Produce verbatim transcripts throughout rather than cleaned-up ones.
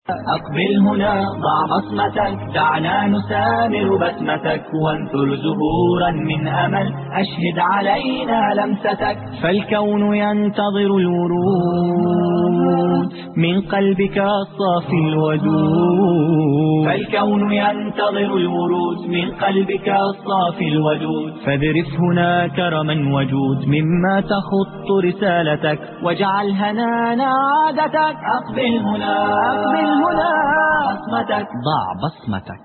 أقبل هنا ضع بصمتك، دعنا نسامر بسمتك، وانثر زهورا من أمل، أشهد علينا لمستك. فالكون ينتظر الورود من قلبك الصافي الودود، فالكون ينتظر الورود من قلبك الصافي الودود. فاذرف هنا كرما وجود مما تخط رسالتك، واجعل هنانا عادتك. أقبل هنا أقبل هنا بصمتك، ضع بصمتك.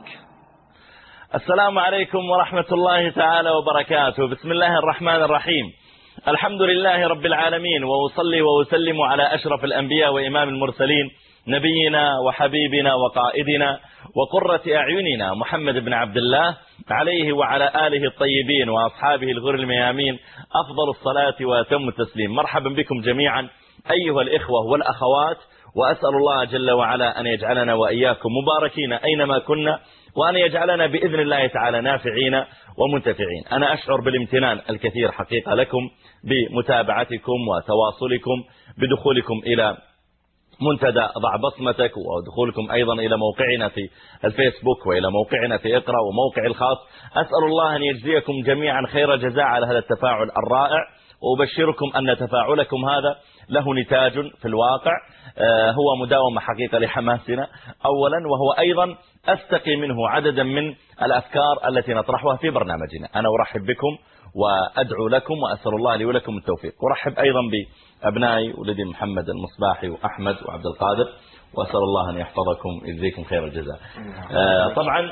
السلام عليكم ورحمة الله تعالى وبركاته. بسم الله الرحمن الرحيم. الحمد لله رب العالمين، وأصلي وأسلم على أشرف الأنبياء وإمام المرسلين، نبينا وحبيبنا وقائدنا وقرة أعيننا محمد بن عبد الله، عليه وعلى آله الطيبين وأصحابه الغر الميامين أفضل الصلاة وأتم التسليم. مرحبا بكم جميعا أيها الإخوة والأخوات، وأسأل الله جل وعلا أن يجعلنا وإياكم مباركين أينما كنا، وأن يجعلنا بإذن الله تعالى نافعين ومنتفعين. أنا أشعر بالامتنان الكثير حقيقة لكم بمتابعتكم وتواصلكم، بدخولكم إلى منتدى ضع بصمتك، ودخولكم أيضا إلى موقعنا في الفيسبوك وإلى موقعنا في اقرأ وموقع الخاص. أسأل الله أن يجزيكم جميعا خير جزاء على هذا التفاعل الرائع، وأبشركم أن تفاعلكم هذا له نتاج في الواقع، هو مداومة حقيقة لحماسنا أولا، وهو أيضا أستقي منه عددا من الأفكار التي نطرحها في برنامجنا. أنا أرحب بكم وأدعو لكم، وأسأل الله لي ولكم التوفيق. أرحب أيضا بأبنائي ولدي محمد المصباحي وأحمد وعبد القادر، وأسأل الله أن يحفظكم ويجزيكم خير الجزاء. طبعا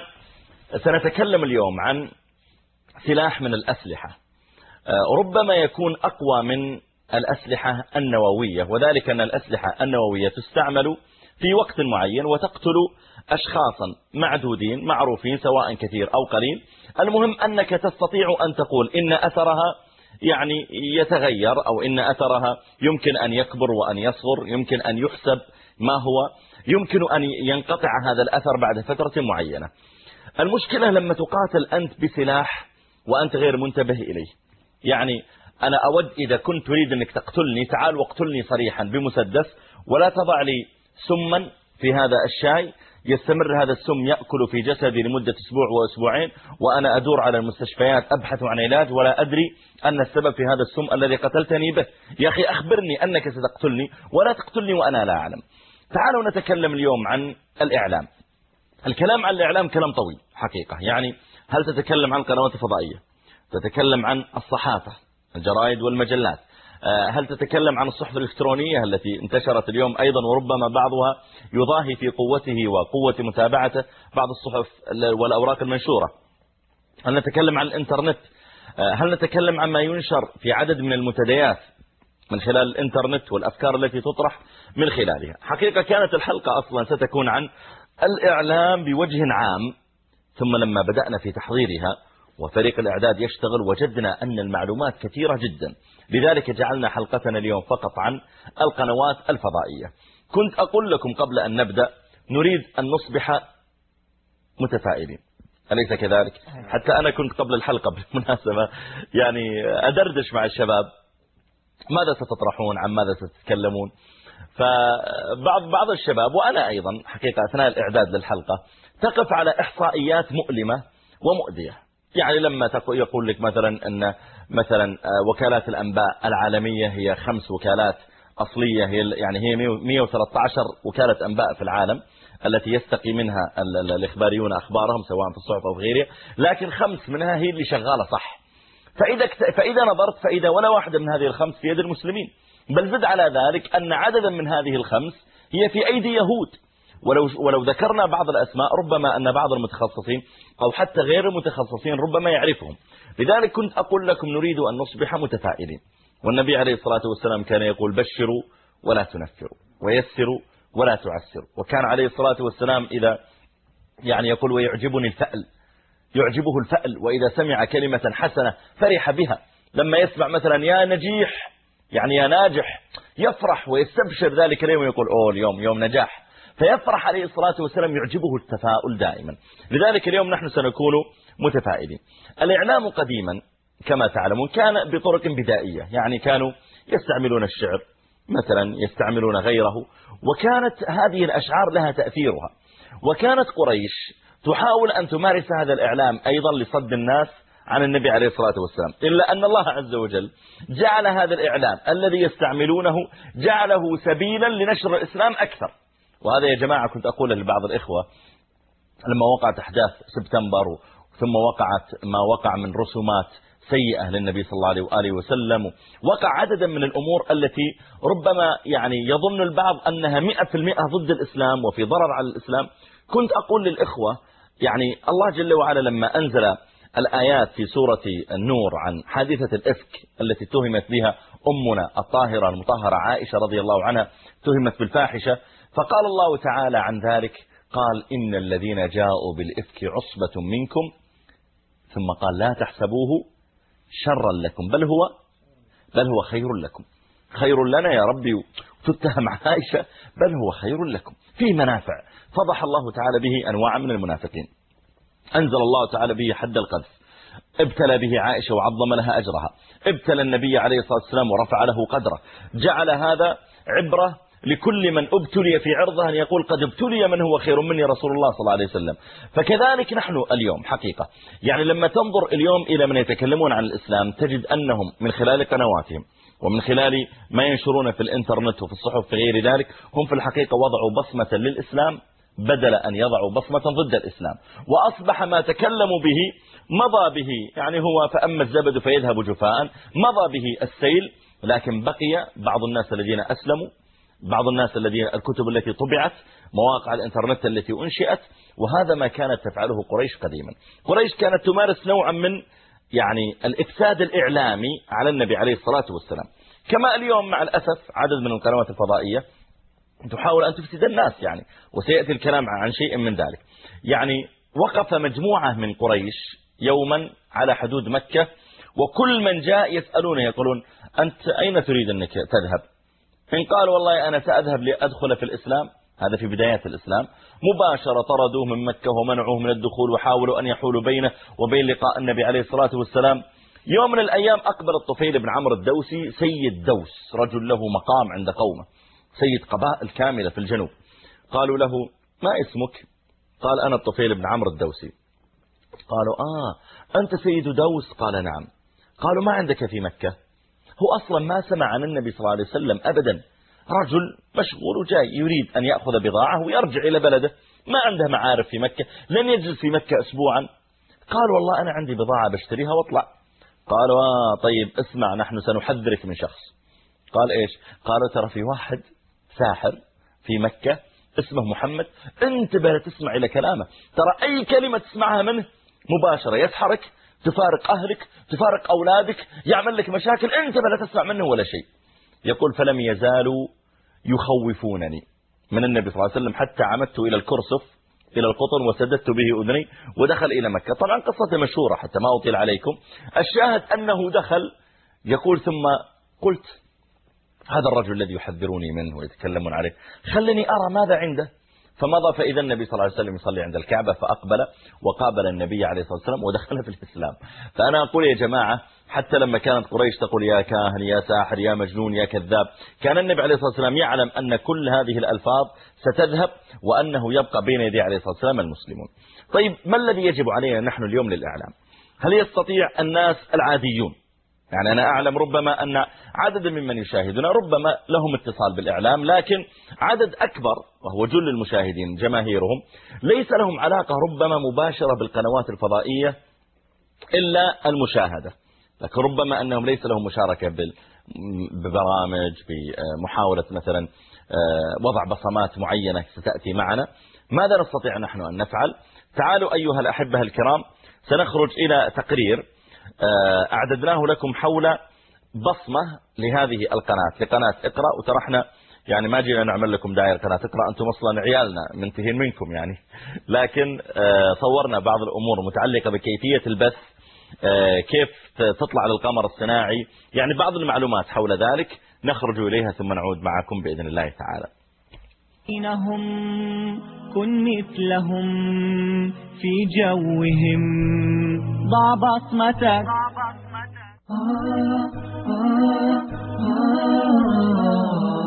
سنتكلم اليوم عن سلاح من الأسلحة ربما يكون أقوى من الأسلحة النووية، وذلك أن الأسلحة النووية تستعمل في وقت معين وتقتل أشخاصا معدودين معروفين سواء كثير أو قليل. المهم أنك تستطيع أن تقول إن أثرها يعني يتغير، أو إن أثرها يمكن أن يكبر وأن يصغر، يمكن أن يحسب ما هو، يمكن أن ينقطع هذا الأثر بعد فترة معينة. المشكلة لما تقاتل أنت بسلاح وأنت غير منتبه إليه. يعني أنا أود إذا كنت تريد أنك تقتلني، تعال واقتلني صريحا بمسدس، ولا تضع لي سما في هذا الشاي يستمر هذا السم يأكل في جسدي لمدة أسبوع وأسبوعين، وأنا أدور على المستشفيات أبحث عن علاج ولا أدري أن السبب في هذا السم الذي قتلتني به. يا أخي أخبرني أنك ستقتلني، ولا تقتلني وأنا لا أعلم. تعالوا نتكلم اليوم عن الإعلام. الكلام عن الإعلام كلام طويل حقيقة. يعني هل تتكلم عن القنوات الفضائية، تتكلم عن الصحافة الجرائد والمجلات، هل تتكلم عن الصحف الإلكترونية التي انتشرت اليوم أيضا، وربما بعضها يضاهي في قوته وقوة متابعته بعض الصحف والأوراق المنشورة، هل نتكلم عن الإنترنت، هل نتكلم عن ما ينشر في عدد من المنتديات من خلال الإنترنت والأفكار التي تطرح من خلالها. حقيقة كانت الحلقة أصلا ستكون عن الإعلام بوجه عام، ثم لما بدأنا في تحضيرها وفريق الإعداد يشتغل وجدنا أن المعلومات كثيرة جدا، لذلك جعلنا حلقتنا اليوم فقط عن القنوات الفضائية. كنت أقول لكم قبل أن نبدأ نريد أن نصبح متفائلين، أليس كذلك؟ حتى أنا كنت قبل الحلقة بالمناسبة يعني أدردش مع الشباب، ماذا ستطرحون، عن ماذا ستتكلمون؟ فبعض بعض الشباب وأنا أيضا حقيقة أثناء الإعداد للحلقة تقف على إحصائيات مؤلمة ومؤذية. يعني لما يقول لك مثلا أن مثلا وكالات الأنباء العالمية هي خمس وكالات أصلية، هي يعني هي مئة وثلاثة عشر وكالة أنباء في العالم التي يستقي منها الإخباريون أخبارهم سواء في الصحف أو في غيرها، لكن خمس منها هي اللي شغالة صح. فإذا فإذا نظرت فإذا ولا واحدة من هذه الخمس في يد المسلمين، بل زد على ذلك أن عددا من هذه الخمس هي في أيدي يهود. ولو ولو ذكرنا بعض الأسماء ربما أن بعض المتخصصين أو حتى غير المتخصصين ربما يعرفهم. لذلك كنت أقول لكم نريد أن نصبح متفائلين، والنبي عليه الصلاة والسلام كان يقول بشروا ولا تنفروا ويسروا ولا تعسروا. وكان عليه الصلاة والسلام إذا يعني يقول ويعجبني الفأل، يعجبه الفأل، وإذا سمع كلمة حسنة فرح بها. لما يسمع مثلا يا نجيح يعني يا ناجح يفرح ويستبشر ذلك اليوم ويقول أوه اليوم يوم نجاح، فيفرح عليه الصلاة والسلام، يعجبه التفاؤل دائما. لذلك اليوم نحن سنكون متفائلين. الإعلام قديما كما تعلمون كان بطرق بدائية، يعني كانوا يستعملون الشعر مثلا يستعملون غيره. وكانت هذه الأشعار لها تأثيرها. وكانت قريش تحاول أن تمارس هذا الإعلام أيضا لصد الناس عن النبي عليه الصلاة والسلام، إلا أن الله عز وجل جعل هذا الإعلام الذي يستعملونه جعله سبيلا لنشر الإسلام أكثر. وهذا يا جماعة كنت أقول لبعض الإخوة لما وقعت أحداث سبتمبر ثم وقعت ما وقع من رسومات سيئة للنبي صلى الله عليه وآله وسلم، وقع عددا من الأمور التي ربما يعني يظن البعض أنها مئة في المئة ضد الإسلام وفي ضرر على الإسلام. كنت أقول للإخوة يعني الله جل وعلا لما أنزل الآيات في سورة النور عن حادثة الإفك التي تهمت بها أمنا الطاهرة المطهرة عائشة رضي الله عنها، تهمت بالفاحشة، فقال الله تعالى عن ذلك قال إن الذين جاءوا بالإفك عصبة منكم، ثم قال لا تحسبوه شرا لكم بل هو بل هو خير لكم. خير لنا يا ربي تتهم عائشة، بل هو خير لكم فيه منافع. فضح الله تعالى به أنواع من المنافقين، أنزل الله تعالى به حد القذف، ابتلى به عائشة وعظم لها أجرها، ابتلى النبي عليه الصلاة والسلام ورفع له قدره، جعل هذا عبرة لكل من ابتلي في عرضه أن يقول قد ابتلي من هو خير مني رسول الله صلى الله عليه وسلم. فكذلك نحن اليوم حقيقة يعني لما تنظر اليوم إلى من يتكلمون عن الإسلام تجد أنهم من خلال قنواتهم ومن خلال ما ينشرون في الإنترنت وفي الصحف في غير ذلك هم في الحقيقة وضعوا بصمة للإسلام بدل أن يضعوا بصمة ضد الإسلام. وأصبح ما تكلموا به مضى به، يعني هو فأما الزبد فيذهب جفاء، مضى به السيل. لكن بقي بعض الناس الذين أسلموا، بعض الناس الذين الكتب التي طبعت، مواقع الإنترنت التي أنشئت، وهذا ما كانت تفعله قريش قديما. قريش كانت تمارس نوعا من يعني الإفساد الإعلامي على النبي عليه الصلاة والسلام، كما اليوم مع الأسف عدد من القنوات الفضائية تحاول أن تفسد الناس يعني، وسيأتي الكلام عن شيء من ذلك. يعني وقف مجموعة من قريش يوما على حدود مكة، وكل من جاء يسألونه يقولون أنت أين تريد أنك تذهب؟ إن قال والله أنا سأذهب لأدخل في الإسلام، هذا في بدايات الإسلام، مباشرة طردوه من مكة ومنعوه من الدخول وحاولوا أن يحولوا بينه وبين لقاء النبي عليه الصلاة والسلام. يوم من الأيام أقبل الطفيل بن عمرو الدوسي سيد دوس، رجل له مقام عند قومه، سيد قبائل كاملة في الجنوب. قالوا له ما اسمك؟ قال أنا الطفيل بن عمرو الدوسي. قالوا آه أنت سيد دوس؟ قال نعم. قالوا ما عندك في مكة؟ هو أصلا ما سمع عن النبي صلى الله عليه وسلم أبدا، رجل مشغول وجاي يريد أن يأخذ بضاعة ويرجع إلى بلده، ما عنده معارف في مكة، لن يجلس في مكة أسبوعا. قال والله أنا عندي بضاعة بشتريها واطلع. قالوا آه طيب اسمع نحن سنحذرك من شخص. قال إيش؟ قالوا ترى في واحد ساحر في مكة اسمه محمد، انتبه لا تسمع إلى كلامه، ترى أي كلمة تسمعها منه مباشرة يسحرك، تفارق أهلك، تفارق أولادك، يعمل لك مشاكل، انتبه لا تسمع منه ولا شيء. يقول فلم يزالوا يخوفونني من النبي صلى الله عليه وسلم حتى عمدت إلى الكرسف إلى القطن وسددت به أذني ودخل إلى مكة. طبعا قصة مشهورة حتى ما أطيل عليكم، الشاهد أنه دخل. يقول ثم قلت هذا الرجل الذي يحذروني منه ويتكلمون عليه خلني أرى ماذا عنده. فمضى فإذا النبي صلى الله عليه وسلم يصلي عند الكعبة، فأقبل وقابل النبي عليه الصلاة والسلام ودخل في الإسلام. فأنا أقول يا جماعة حتى لما كانت قريش تقول يا كاهن يا ساحر يا مجنون يا كذاب، كان النبي عليه الصلاة والسلام يعلم أن كل هذه الألفاظ ستذهب وأنه يبقى بين يدي عليه الصلاة والسلام المسلمون. طيب ما الذي يجب علينا نحن اليوم للإعلام؟ هل يستطيع الناس العاديون، يعني أنا أعلم ربما أن عدد ممن يشاهدنا ربما لهم اتصال بالإعلام، لكن عدد أكبر وهو جل المشاهدين جماهيرهم ليس لهم علاقة ربما مباشرة بالقنوات الفضائية إلا المشاهدة، لكن ربما أنهم ليس لهم مشاركة ببرامج بمحاولة مثلا وضع بصمات معينة ستأتي معنا. ماذا نستطيع نحن أن نفعل؟ تعالوا أيها الأحبة الكرام سنخرج إلى تقرير أعددناه لكم حول بصمة لهذه القناة، لقناة اقرأ. وترحنا يعني ما جينا نعمل لكم دائرة قناة اقرأ، أنتم أصلا عيالنا منتهين منكم يعني، لكن صورنا بعض الأمور متعلقة بكيفية البث، كيف تطلع للقمر الصناعي، يعني بعض المعلومات حول ذلك نخرج إليها ثم نعود معكم بإذن الله تعالى. إنهم كن مثلهم في جوهم ضع بصمتك. آه آه آه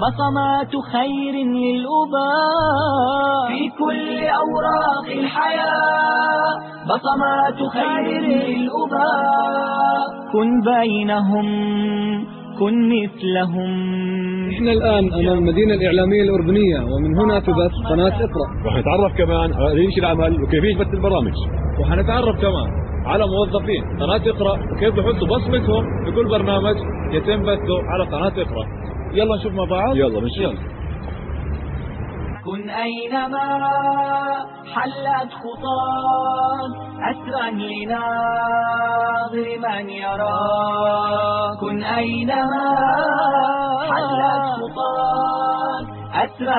بصمات خير للأباء في كل أوراق الحياة، بصمات خير للأباء. كن بينهم، كن مثلهم. احنا الآن أمام المدينة الإعلامية الأردنية، ومن هنا تبث قناة اقرأ. راح نتعرف كمان على ريش العمل وكيفية بث البرامج، وحنتعرف كمان على موظفين قناة اقرأ وكيف بحطوا بصمتهم في كل برنامج يتم بثه على قناة اقرأ. يلا نشوف مع بعض. يلا نشوف. كن أينما حلت خطاك أسرا لناظر من يراك. كن أينما حلت خطاك أسرا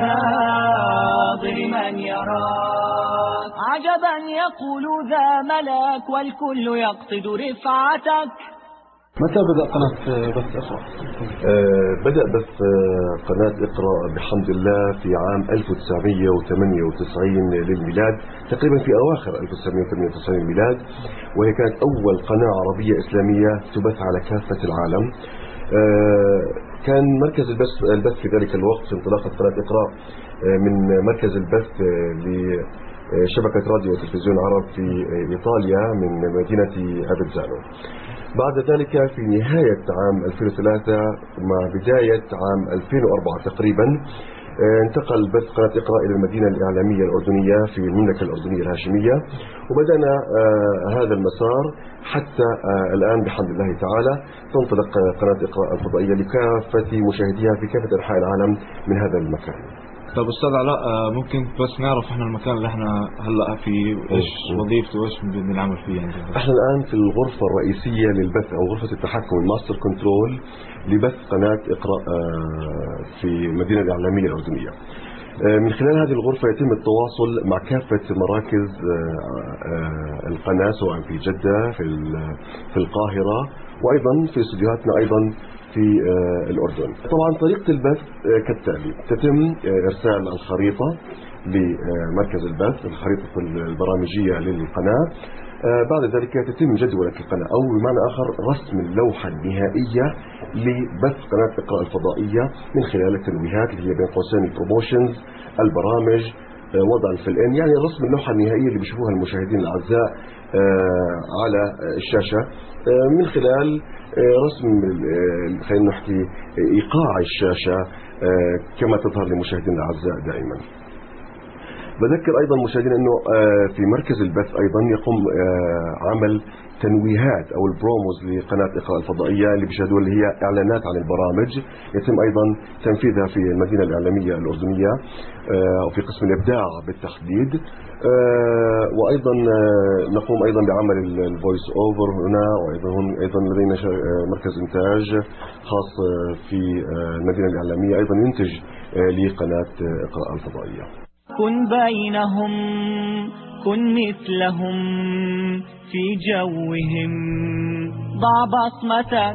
لناظر من يراك. عجبا يقول ذا ملاك والكل يقصد رفعتك. متى بدأ قناة بث اقرأ؟ آه بدأ بث قناة اقرأ بحمد الله في عام ألف وتسعمئة وثمانية وتسعين للميلاد، تقريبا في أواخر ألف وتسعمئة وثمانية وتسعين للميلاد، وهي كانت أول قناة عربية إسلامية تبث على كافة العالم. آه كان مركز البث البث في ذلك الوقت في انطلاقة قناة اقرأ آه من مركز البث آه لشبكة راديو وتلفزيون عرب في إيطاليا من مدينة أبيزانو. بعد ذلك في نهاية عام ألفين وثلاثة مع بداية عام ألفين وأربعة تقريبا انتقل بث قناة اقرأ إلى المدينة الإعلامية الأردنية في المملكة الأردنية الهاشمية، وبدأنا هذا المسار حتى الآن بحمد الله تعالى تنطلق قناة اقرأ الفضائية لكافة مشاهديها في كافة أنحاء العالم من هذا المكان. طب أستاذ علاء، ممكن بس نعرف احنا المكان اللي احنا هلا فيه ايش وظيفته وايش بنعمل فيه يعني؟ احنا الآن في الغرفة الرئيسية للبث أو غرفة التحكم الماستر كنترول لبث قناة اقرأ في المدينة الإعلامية الأردنية. من خلال هذه الغرفة يتم التواصل مع كافة مراكز القناة سواء في جدة في في القاهرة وأيضا في استديوهاتنا أيضا في الأردن. طبعا طريقة البث كالتالي: تتم إرسال الخريطة لمركز البث، الخريطة البرامجية للقناة. بعد ذلك تتم جدولة القناة أو بمعنى آخر رسم اللوحة النهائية لبث قناة اقرأ الفضائية من خلال التنويهات اللي هي بين قوسين البروموشنز، البرامج، وضع الفلئين، يعني رسم اللوحة النهائية اللي بيشوفوها المشاهدين الأعزاء على الشاشة من خلال رسم خلينا نحكي إيقاع الشاشة كما تظهر للمشاهدين الأعزاء دائما. بذكر أيضا المشاهدين أنه في مركز البث أيضا يقوم عمل تنويهات أو البروموز لقناة اقرأ الفضائية اللي بيشاهدوها اللي هي إعلانات عن البرامج، يتم أيضا تنفيذها في المدينة الإعلامية الأردنية وفي قسم الإبداع بالتحديد. وأيضا نقوم أيضا بعمل الفويس أوفر هنا، وأيضا أيضا لدينا مركز إنتاج خاص في المدينة الإعلامية أيضا ينتج لقناة اقرأ الفضائية. كن بينهم، كن مثلهم في جوهم، ضع بصمتك.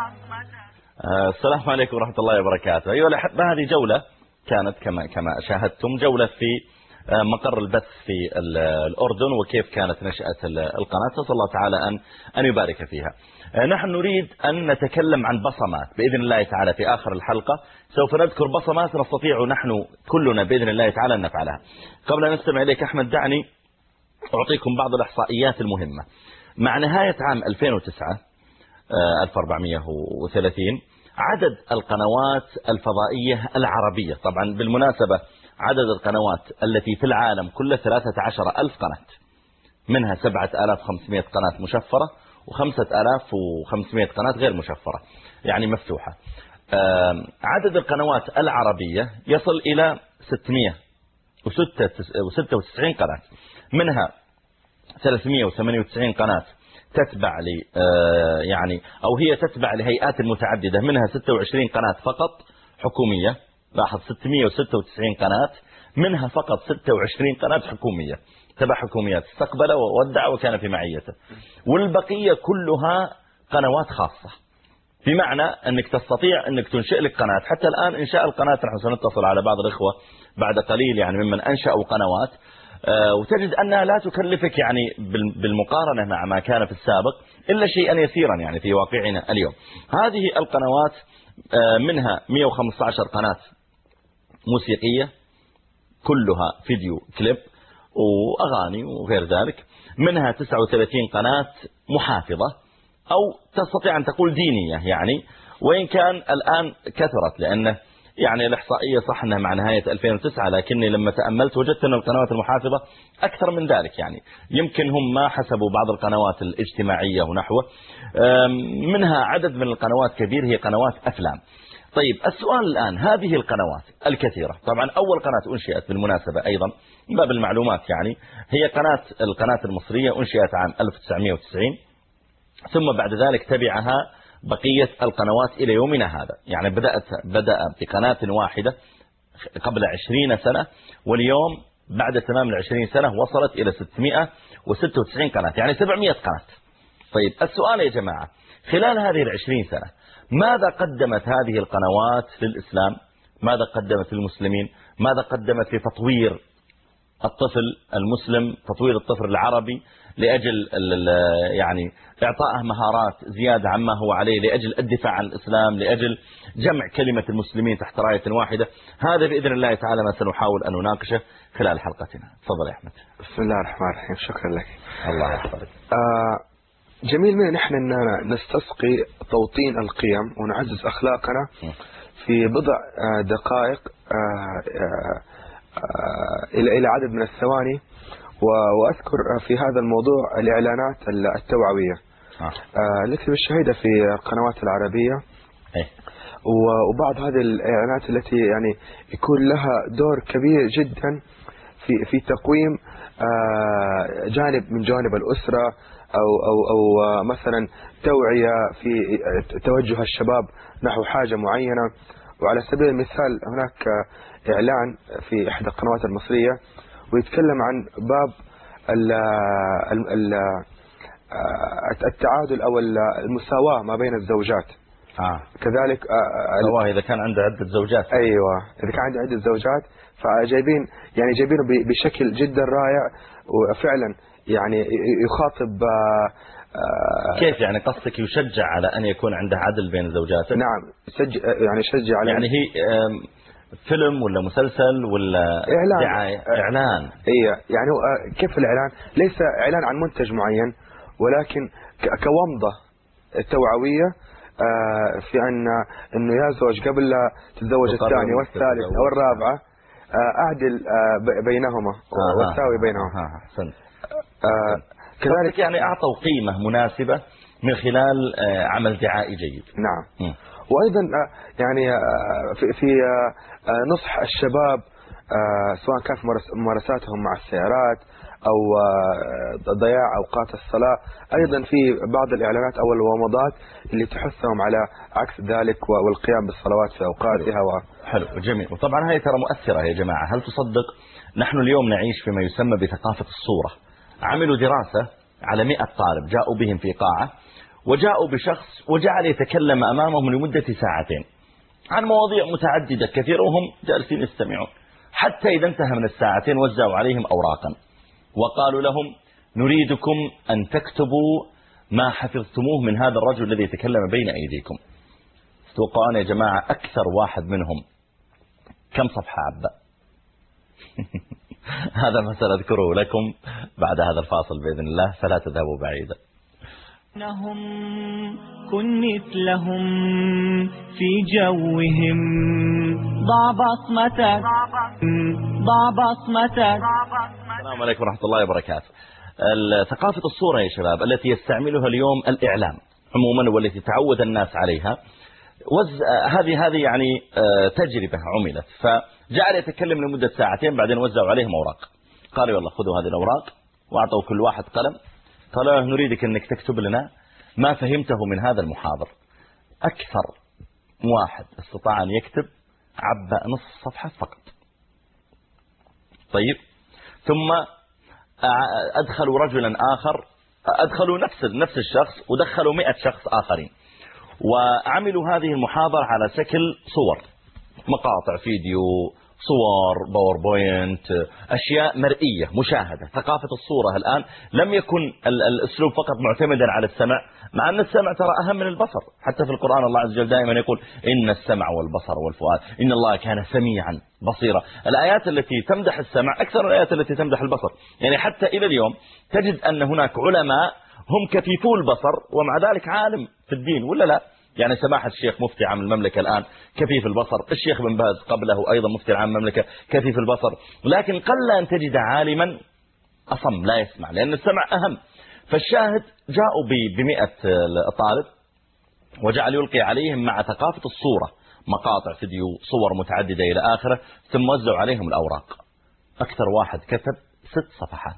السلام عليكم ورحمة الله وبركاته. أيها الأحبة، هذه جولة كانت كما كما شاهدتم جولة في مقر البث في الأردن وكيف كانت نشأة القناة. أسأل الله تعالى أن أن يبارك فيها. نحن نريد أن نتكلم عن بصمات بإذن الله تعالى. في آخر الحلقة سوف نذكر بصمات نستطيع نحن كلنا بإذن الله تعالى أن نفعلها. قبل أن نستمع إليك أحمد، دعني أعطيكم بعض الإحصائيات المهمة. مع نهاية عام ألفين وتسعة ألف وأربعمئة وثلاثين عدد القنوات الفضائية العربية، طبعا بالمناسبة عدد القنوات التي في العالم كله ثلاثة عشر ألف قناة، منها سبعة آلاف وخمسمئة قناة مشفرة وخمسة آلاف وخمسمئة قناة غير مشفرة يعني مفتوحة. عدد القنوات العربية يصل إلى ستمئة وستة وتسعين قناة، منها ثلاثمئة وثمانية وتسعين قناة تتبع ل يعني أو هي تتبع لهيئات متعددة، منها ستة وعشرين قناة فقط حكومية. لاحظ ستمئة وستة وتسعين قناة منها فقط ستة وعشرين قناة حكومية تبع حكوميات استقبل وودع وكان في معيته، والبقية كلها قنوات خاصة. بمعنى أنك تستطيع أنك تنشئ لك قناة. حتى الآن إنشاء القناة نحن سنتصل على بعض الإخوة بعد قليل يعني ممن أنشأوا قنوات، وتجد أنها لا تكلفك يعني بالمقارنة مع ما كان في السابق إلا شيئا يسيرا يعني في واقعنا اليوم. هذه القنوات منها مئة وخمسة عشر قناة موسيقية كلها فيديو كليب وأغاني وغير ذلك، منها تسعة وثلاثين قناة محافظة أو تستطيع أن تقول دينية يعني، وإن كان الآن كثرت لأنه يعني الإحصائية صح أنها مع نهاية ألفين وتسعة، لكني لما تأملت وجدت أن القنوات المحافظة أكثر من ذلك يعني، يمكن هم ما حسبوا بعض القنوات الاجتماعية ونحوه. منها عدد من القنوات كبير هي قنوات أفلام. طيب السؤال الآن، هذه القنوات الكثيرة، طبعا أول قناة أنشئت بالمناسبة أيضا من باب المعلومات يعني هي قناة القناة المصرية، أنشئت عام ألف وتسعمئة وتسعين، ثم بعد ذلك تبعها بقية القنوات إلى يومنا هذا. يعني بدأت بدأ بقناة واحدة قبل عشرين سنة، واليوم بعد تمام العشرين سنة وصلت إلى ستمئة وستة وتسعين قناة، يعني سبعمئة قناة. طيب السؤال يا جماعة، خلال هذه العشرين سنة ماذا قدمت هذه القنوات للإسلام؟ ماذا قدمت للمسلمين؟ ماذا قدمت لتطوير الطفل المسلم، تطوير الطفل العربي، لأجل يعني إعطائه مهارات زيادة عما هو عليه، لأجل الدفاع عن الإسلام، لأجل جمع كلمة المسلمين تحت راية واحدة؟ هذا بإذن الله تعالى ما سنحاول أن نناقشه خلال حلقتنا. تفضل يا أحمد. بسم الله الرحمن الرحيم. شكرا لك. الله يحفظك. آه جميل منا نحن أن نستسقي توطين القيم ونعزز أخلاقنا في بضع آه دقائق آه آه آه إلى إلى عدد من الثواني، وأذكر في هذا الموضوع الإعلانات التوعوية آه. التي بالشهيدة في القنوات العربية أي. وبعض هذه الإعلانات التي يعني يكون لها دور كبير جدا في في تقويم آه جانب من جوانب الأسرة، أو أو أو مثلا توعية في توجه الشباب نحو حاجة معينة. وعلى سبيل المثال هناك إعلان في إحدى القنوات المصرية ويتكلم عن باب ال ال التعادل أو المساواة ما بين الزوجات. آه. كذلك سواء إذا كان عنده عدة زوجات. أيوة، إذا كان عنده عدة زوجات فجايبين يعني جايبينه بشكل جدا رائع، وفعلا يعني يخاطب. كيف يعني قصدك يشجع على أن يكون عنده عدل بين زوجاته؟ نعم، يشجع يعني يشجع على يعني هي فيلم ولا مسلسل ولا إعلان؟ دعاية إعلان. إيه يعني كيف الإعلان؟ ليس إعلان عن منتج معين، ولكن كومضة توعوية في أن إنه يا زوج قبل لا تتزوج الثاني والثالث أو الرابعة أعدل بينهما وساوي بينهما. أحسن. كذلك يعني أعطوا قيمة مناسبة من خلال عمل دعائي جيد. نعم. م. وأيضا يعني في, في نصح الشباب سواء كان في ممارساتهم مع السيارات أو ضياع أوقات الصلاة، أيضا في بعض الإعلانات أو الومضات اللي تحثهم على عكس ذلك والقيام بالصلوات في أوقاتها. و... حلو جميل. وطبعا هاي ترى مؤثرة يا جماعة. هل تصدق نحن اليوم نعيش فيما يسمى بثقافة الصورة؟ عملوا دراسة على مئة طالب جاءوا بهم في قاعة، وجاءوا بشخص وجعل يتكلم أمامهم لمدة ساعتين عن مواضيع متعددة كثيرة وهم جالسين يستمعون، حتى إذا انتهى من الساعتين وزعوا عليهم أوراقا وقالوا لهم نريدكم أن تكتبوا ما حفظتموه من هذا الرجل الذي يتكلم بين أيديكم. توقعون يا جماعة أكثر واحد منهم كم صفحة عبأ؟ هذا ما سنذكره لكم بعد هذا الفاصل بإذن الله، فلا تذهبوا بعيدا. إنهم كن مثلهم في جوهم، ضع بصمتك ضع بصمتك. السلام عليكم ورحمة الله وبركاته. ثقافة الصورة يا شباب التي يستعملها اليوم الإعلام عموما والتي تعود الناس عليها، هذه هذه يعني تجربة عملت، فجعل يتكلم لمدة ساعتين بعدين وزعوا عليهم أوراق، قالوا يلا خذوا هذه الأوراق وأعطوا كل واحد قلم، قالوا نريدك أنك تكتب لنا ما فهمته من هذا المحاضر. أكثر واحد استطاع أن يكتب عبأ نصف صفحة فقط. طيب ثم أدخلوا رجلا آخر، أدخلوا نفس نفس الشخص ودخلوا مئة شخص آخرين، وعملوا هذه المحاضرة على شكل صور، مقاطع فيديو صور، باوربوينت، أشياء مرئية مشاهدة. ثقافة الصورة الآن لم يكن الأسلوب فقط معتمدا على السمع، مع أن السمع ترى أهم من البصر. حتى في القرآن الله عز وجل دائما يقول إن السمع والبصر والفؤاد، إن الله كان سميعا بصيرا. الآيات التي تمدح السمع أكثر الآيات التي تمدح البصر. يعني حتى إلى اليوم تجد أن هناك علماء هم كفيفو البصر ومع ذلك عالم في الدين، ولا لا؟ يعني سماحة الشيخ مفتي عام المملكة الآن كفيف البصر، الشيخ بن باز قبله أيضا مفتي عام المملكة كفيف البصر، لكن قل أن تجد عالما أصم لا يسمع، لأن السمع أهم. فالشاهد جاءوا بمئة طالب وجعل يلقي عليهم مع ثقافة الصورة مقاطع فيديو، صور متعددة إلى آخره، ثم وزعوا عليهم الأوراق. أكثر واحد كتب ست صفحات.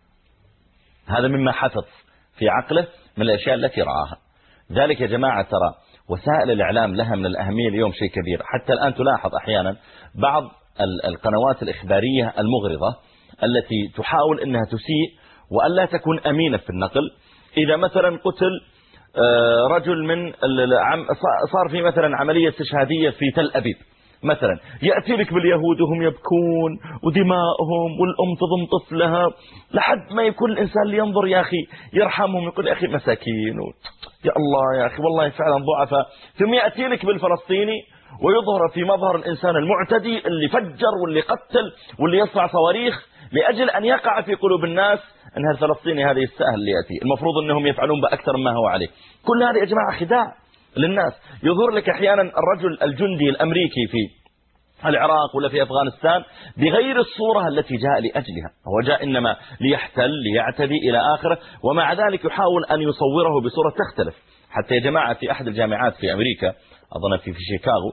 هذا مما حفظ في عقله من الأشياء التي رآها. ذلك يا جماعة ترى وسائل الإعلام لها من الأهمية اليوم شيء كبير. حتى الآن تلاحظ أحيانا بعض القنوات الإخبارية المغرضة التي تحاول أنها تسيء وألا تكون أمينة في النقل. إذا مثلا قتل رجل من صار في مثلا عملية استشهادية في تل أبيب مثلا، يأتي لك باليهود وهم يبكون ودماؤهم والأم تضم طفلها، لحد ما يكون الإنسان اللي ينظر يا أخي يرحمهم، يقول يا أخي مساكين، يا الله يا أخي والله فعلا ضعفاء. ثم يأتي لك بالفلسطيني ويظهر في مظهر الإنسان المعتدي اللي فجر واللي قتل واللي يصنع صواريخ لأجل أن يقع في قلوب الناس أن الفلسطيني هذا يستاهل اللي يأتي، المفروض أنهم يفعلون بأكثر مما هو عليه. كل هذا يا جماعة خداع للناس. يظهر لك أحيانا الرجل الجندي الأمريكي في العراق ولا في أفغانستان بغير الصورة التي جاء لأجلها، هو جاء إنما ليحتل ليعتدي إلى آخره، ومع ذلك يحاول أن يصوره بصورة تختلف. حتى يا جماعة في أحد الجامعات في أمريكا أظن في, في شيكاغو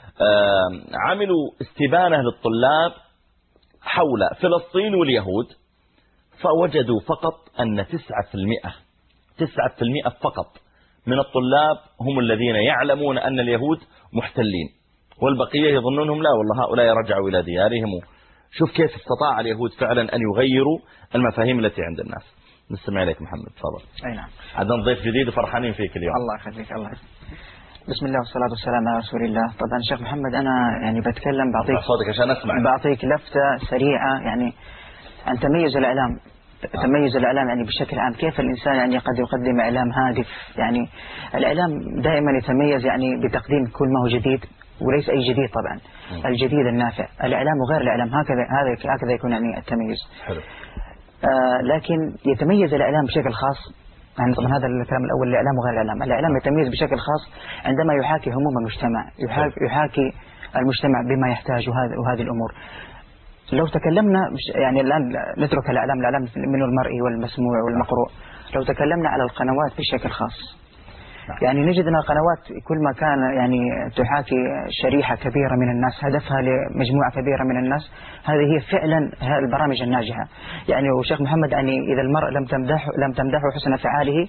عملوا استبانة للطلاب حول فلسطين واليهود، فوجدوا فقط أن تسعة في المئة تسعة في المئة فقط من الطلاب هم الذين يعلمون أن اليهود محتلين، والبقية يظنونهم لا والله هؤلاء رجعوا إلى ديارهم. شوف كيف استطاع اليهود فعلا أن يغيروا المفاهيم التي عند الناس. نستمع إليك محمد، تفضل. أي نعم. عندنا ضيف جديد وفرحانين فيك اليوم. الله يخليك. الله يخليك. بسم الله والصلاة والسلام على رسول الله. طبعا شيخ محمد أنا يعني بتكلم بعطيك صوتك عشان أسمع، بعطيك لفتة سريعة يعني عن تميز الإعلام. تميز الإعلام يعني بشكل عام، كيف الإنسان يعني قد يقدم إعلام هادف. يعني الإعلام دائما يتميز يعني بتقديم كل ما هو جديد وليس أي جديد طبعا، الجديد النافع. الإعلام وغير الإعلام هكذا هذا هكذا يكون يعني التميز. حلو. آه لكن يتميز الإعلام بشكل خاص، يعني طبعا هذا الكلام الأول، الإعلام وغير الإعلام. الإعلام يتميز بشكل خاص عندما يحاكي هموم المجتمع، يحاكي, يحاكي المجتمع بما يحتاج وهذه وهذه الأمور. لو تكلمنا يعني الآن نترك الإعلام، الإعلام منه المرئي والمسموع والمقروء. لو تكلمنا على القنوات بشكل خاص، يعني نجد أن القنوات كل ما كان يعني تحاكي شريحة كبيرة من الناس، هدفها لمجموعة كبيرة من الناس، هذه هي فعلا البرامج الناجحة. يعني وشيخ محمد يعني إذا المرء لم تمدحه لم تمدحه حسن فعاله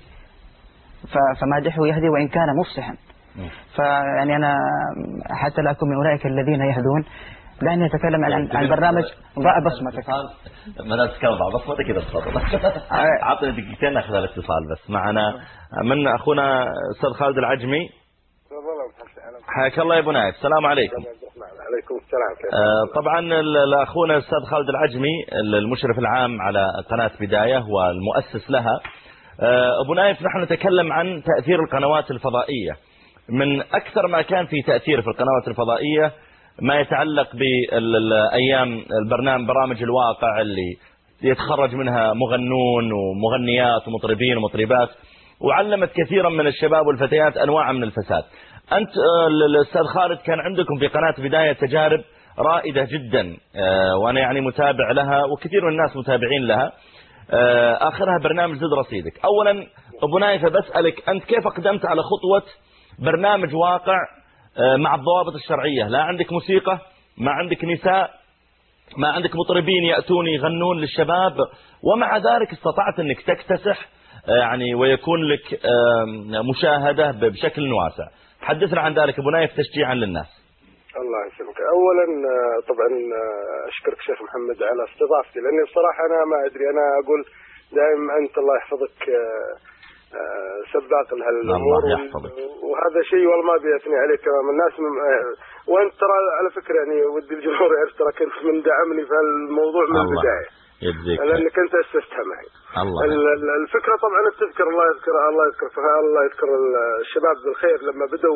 فمادحه يهدي وإن كان مفصحا. فيعني أنا حتى لا أكون من أولئك الذين يهدون، لأن يتكلم عن عن برنامج ضع بصمتك. ما نتكلم ضع بصمتك كذا تفضل. عطنا دقيقتين ناخذ الاتصال بس. معنا من أخونا أستاذ خالد العجمي. حياك الله يا أبو نايف. السلام عليكم. عليكم السلام. آه طبعا الأخونا أستاذ خالد العجمي المشرف العام على قناة بداية والمؤسس لها. آه أبو نايف، نحن نتكلم عن تأثير القنوات الفضائية. من أكثر ما كان في تأثير في القنوات الفضائية ما يتعلق بالأيام البرنامج برامج الواقع اللي يتخرج منها مغنون ومغنيات ومطربين ومطربات، وعلمت كثيرا من الشباب والفتيات أنواع من الفساد. أنت الأستاذ خالد كان عندكم في قناة بداية تجارب رائدة جدا، وأنا يعني متابع لها وكثير من الناس متابعين لها، آخرها برنامج زد رصيدك. أولا أبو نايف بسألك أنت كيف أقدمت على خطوة برنامج واقع مع الضوابط الشرعية؟ لا عندك موسيقى، ما عندك نساء، ما عندك مطربين يأتون يغنون للشباب، ومع ذلك استطعت أنك تكتسح يعني ويكون لك مشاهدة بشكل واسع. حدثنا عن ذلك أبو نايف تشجيعا للناس. الله يسلمك. أولا طبعا أشكرك شيخ محمد على استضافتي، لأني بصراحة أنا ما أدري، أنا أقول دائما أنت الله يحفظك سباق لهالأمور، وهذا شيء والله ما بيثني عليك تمام. الناس وانت ترى على فكره يعني ودي الجمهور يعرف ترى كنت من دعمني في الموضوع من البدايه يجزيك لانك انت اسستها معي. الله الفكره طبعا تذكر الله يذكر الله يذكر الله يذكر الشباب بالخير لما بدوا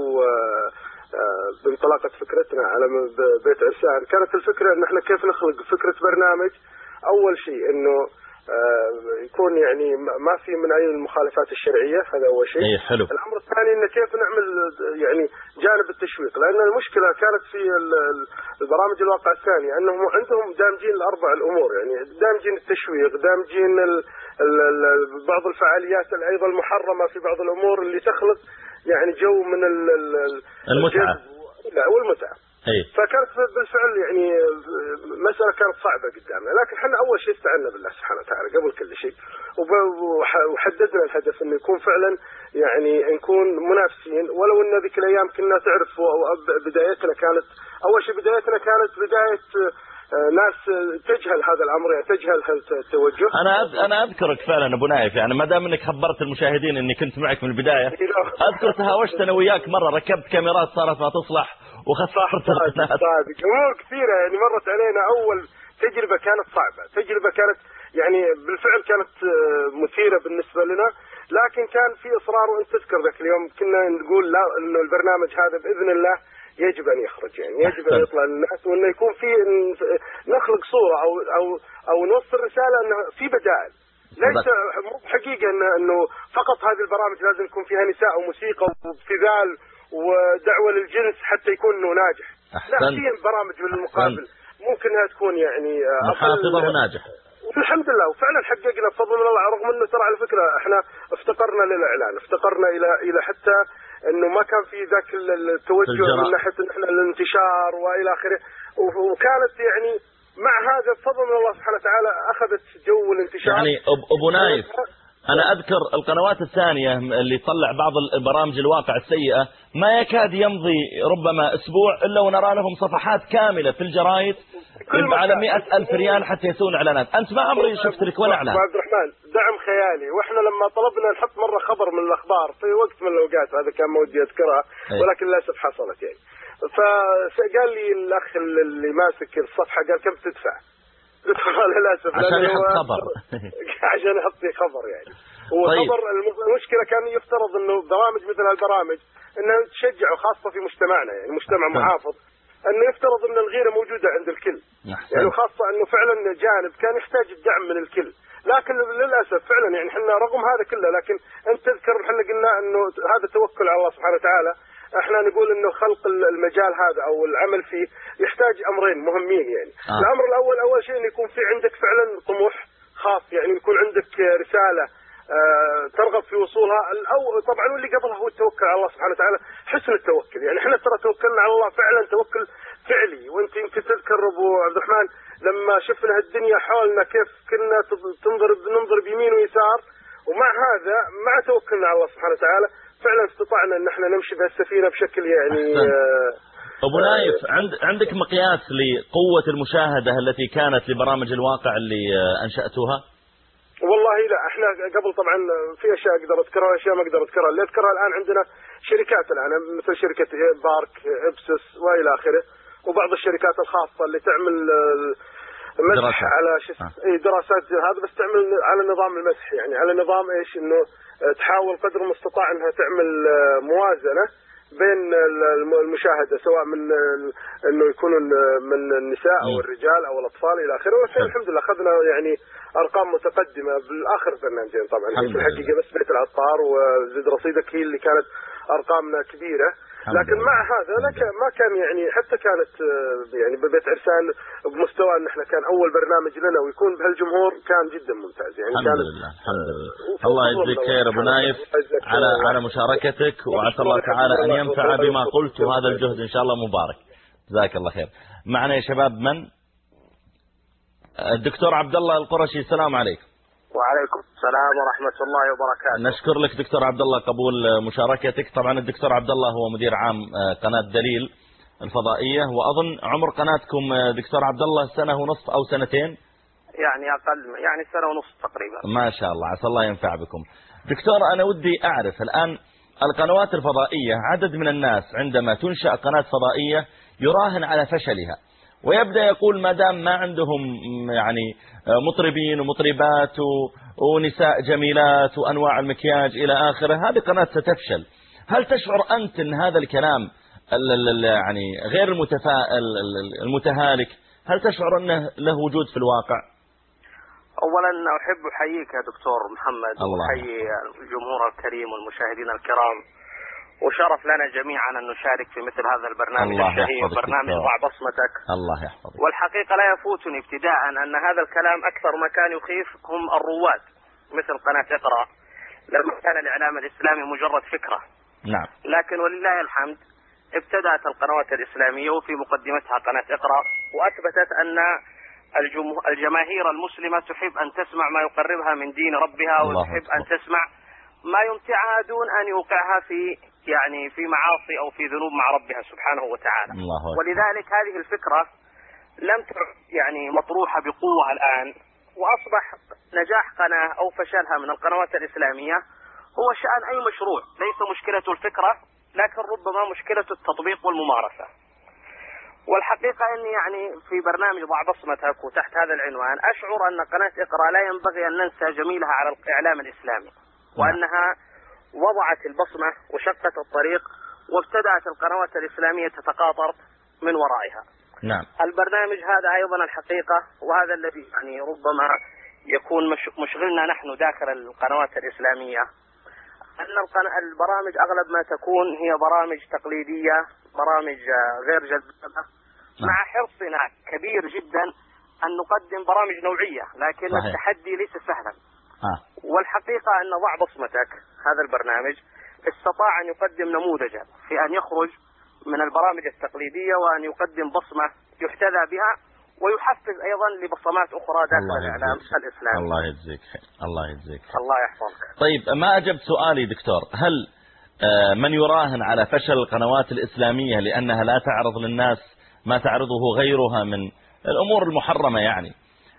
بانطلاقه فكرتنا على بيت عرسان، كانت الفكره ان احنا كيف نخلق فكره برنامج. اول شيء انه يكون يعني ما في من اي المخالفات الشرعيه، هذا اول شيء. اي حلو. الامر الثاني انه كيف نعمل يعني جانب التشويق، لان المشكله كانت في البرامج الواقع الثاني انهم عندهم دامجين الاربع الامور، يعني دامجين التشويق، دامجين ال ال ال بعض الفعاليات ايضا المحرمه في بعض الامور اللي تخلق يعني جو من ال المتعه لا والمتعه. أي. فكانت بالفعل يعني مسألة كانت صعبة قدامنا، لكن احنا أول شيء استعنا بالله سبحانه وتعالى قبل كل شيء، وحددنا الهدف إنه يكون فعلا يعني نكون منافسين، ولو إن ذيك الأيام كنا تعرف بدايتنا كانت أول شيء بدايتنا كانت بداية ناس تجهل هذا الأمر، يعني تجهل التوجه. أنا أنا أذكرك فعلا أبو نايف، يعني ما دام إنك خبرت المشاهدين إني كنت معك من البداية، أذكر تهاوشت أنا وياك مرة، ركبت كاميرات صارت ما تصلح وخسرت الناس. صادق أمور كثيرة يعني مرت علينا. أول تجربة كانت صعبة، تجربة كانت يعني بالفعل كانت مثيرة بالنسبة لنا، لكن كان في إصرار. وأنت تذكر ذاك اليوم كنا نقول لا إنه البرنامج هذا بإذن الله يجب أن يخرج، يعني يجب أن يطلع للناس، وإنه يكون في نخلق صورة أو أو أو نوصل رسالة إنه في بدائل. ليس مو حقيقة إنه إنه فقط هذه البرامج لازم يكون فيها نساء وموسيقى وابتذال ودعوة للجنس حتى يكون إنه ناجح. لا، في برامج بالمقابل ممكن انها تكون يعني محافظة وناجحة. والحمد لله وفعلا حققنا بفضل الله، رغم انه ترى على فكرة احنا افتقرنا للاعلان، افتقرنا الى الى حتى انه ما كان في ذاك التوجه من ناحية ان احنا الانتشار والى اخره، وكانت يعني مع هذا بفضل الله سبحانه وتعالى اخذت جو الانتشار. يعني ابو نايف أنا أذكر القنوات الثانية اللي تطلع بعض البرامج الواقع السيئة ما يكاد يمضي ربما أسبوع إلا ونرى لهم صفحات كاملة في الجرايد على مئة ألف ريال حتى يسوون إعلانات. أنت ما عمري شفت لك ولا إعلان. عبد الرحمن دعم خيالي، وإحنا لما طلبنا نحط مرة خبر من الأخبار في وقت من الأوقات، هذا كان ما ودي أذكرها ولكن للأسف حصلت يعني، فقال لي الأخ اللي ماسك الصفحة قال كم تدفع؟ للأسف عشان يحط خبر عشان يحط خبر يعني. وخبر المشكلة كان يفترض انه برامج مثل هالبرامج انها تشجع، وخاصة في مجتمعنا يعني مجتمع محافظ، انه يفترض ان الغيرة موجودة عند الكل يعني، وخاصة انه فعلا جانب كان يحتاج الدعم من الكل، لكن للأسف فعلا يعني احنا رغم هذا كله، لكن انت تذكر احنا قلنا انه هذا توكل على الله سبحانه وتعالى. احنا نقول انه خلق المجال هذا او العمل فيه يحتاج امرين مهمين يعني. آه. الامر الاول اول شيء انه يكون في عندك فعلا طموح خاص، يعني يكون عندك رسالة آه ترغب في وصولها. او طبعا واللي قبلها هو التوكل على الله سبحانه وتعالى، حسن التوكل يعني. احنا ترى توكلنا على الله فعلا توكل فعلي، وانت يمكن تذكر ابو عبد الرحمن لما شفنا الدنيا حولنا كيف كنا تنضرب ننضرب يمين ويسار، ومع هذا مع توكلنا على الله سبحانه وتعالى فعلا استطعنا ان احنا نمشي بهالسفينه بشكل يعني. آه ابو نايف عند عندك مقياس لقوة المشاهدة التي كانت لبرامج الواقع اللي انشأتوها؟ والله لا، احنا قبل طبعا في اشياء اقدر اذكرها واشياء ما اقدر اذكرها. اللي اذكرها الان عندنا شركات الان مثل شركة بارك ابسس والى اخره، وبعض الشركات الخاصة اللي تعمل مسح على شو آه. دراسات هذا، بس تعمل على نظام المسح يعني، على نظام ايش انه تحاول قدر المستطاع انها تعمل موازنة بين المشاهدة، سواء من انه يكونوا من النساء او الرجال او الاطفال الى اخره. والحمد لله اخذنا يعني ارقام متقدمة بالاخر برنامجين طبعا في الحقيقة، بس بيت العطار وزد رصيدك هي اللي كانت ارقامنا كبيرة، لكن مع هذا ما كان يعني حتى كانت يعني ببيت عرسان بمستوى ان احنا كان اول برنامج لنا ويكون بهالجمهور كان جدا ممتاز يعني. الحمد كانت لله الحمد لله. الله يجزيك خير ابو نايف على على مشاركتك، وعسى الله تعالى ان ينفع بما قلت، وهذا الجهد ان شاء الله مبارك. جزاك الله خير. معنا يا شباب من الدكتور عبد الله القرشي. السلام عليكم. وعليكم السلام ورحمة الله وبركاته. نشكر لك دكتور عبد الله قبول مشاركتك. طبعا الدكتور عبد الله هو مدير عام قناة دليل الفضائية، وأظن عمر قناتكم دكتور عبد الله سنة ونصف أو سنتين يعني أقل، يعني سنة ونصف تقريبا. ما شاء الله، عسى الله ينفع بكم. دكتور أنا ودي أعرف الآن القنوات الفضائية، عدد من الناس عندما تنشأ قناة فضائية يراهن على فشلها، ويبدأ يقول ما دام ما عندهم يعني مطربين ومطربات ونساء جميلات وأنواع المكياج إلى آخره، هذه قناة ستفشل. هل تشعر أنت أن هذا الكلام يعني غير المتفائل المتهالك، هل تشعر أنه له وجود في الواقع؟ أولا أحب أحييك يا دكتور محمد، وأحيي الجمهور الكريم والمشاهدين الكرام، وشرف لنا جميعا أن نشارك في مثل هذا البرنامج الشهير، برنامج ضع بصمتك. الله يحفظك. والحقيقة لا يفوتني ابتداء أن هذا الكلام أكثر ما كان يخيف هم الرواد مثل قناة اقرأ، لما كان الإعلام الإسلامي مجرد فكرة. نعم. لكن ولله الحمد ابتدأت القنوات الإسلامية وفي مقدمتها قناة اقرأ، وأثبتت أن الجماهير المسلمة تحب أن تسمع ما يقربها من دين ربها، وتحب أن تسمع ما يمتعها دون أن يوقعها في يعني في معاصي أو في ذنوب مع ربها سبحانه وتعالى. ولذلك هذه الفكرة لم تعد يعني مطروحة بقوة الآن، وأصبح نجاح قناة أو فشلها من القنوات الإسلامية هو شأن أي مشروع، ليس مشكلة الفكرة لكن ربما مشكلة التطبيق والممارسة. والحقيقة أني يعني في برنامج ضع بصمتك وتحت هذا العنوان أشعر أن قناة اقرأ لا ينبغي أن ننسى جميلها على الإعلام الإسلامي، وأنها وضعت البصمة وشقت الطريق، وابتدأت القنوات الإسلامية تتقاطر من ورائها. نعم. البرنامج هذا أيضا الحقيقة، وهذا الذي يعني ربما يكون مشغلنا نحن داخل القنوات الإسلامية، أن البرامج أغلب ما تكون هي برامج تقليدية، برامج غير جذابة، مع حرصنا كبير جدا أن نقدم برامج نوعية، لكن صحيح. التحدي ليس سهلا. آه. والحقيقة أن ضع بصمتك هذا البرنامج استطاع أن يقدم نموذجا في أن يخرج من البرامج التقليدية وأن يقدم بصمة يحتذى بها، ويحفز أيضا لبصمات أخرى داخل الإعلام الإسلامي. الله يجزيك الله يجزيك الله يحفظك. طيب، ما أجبت سؤالي دكتور، هل من يراهن على فشل القنوات الإسلامية لأنها لا تعرض للناس ما تعرضه غيرها من الأمور المحرمة يعني،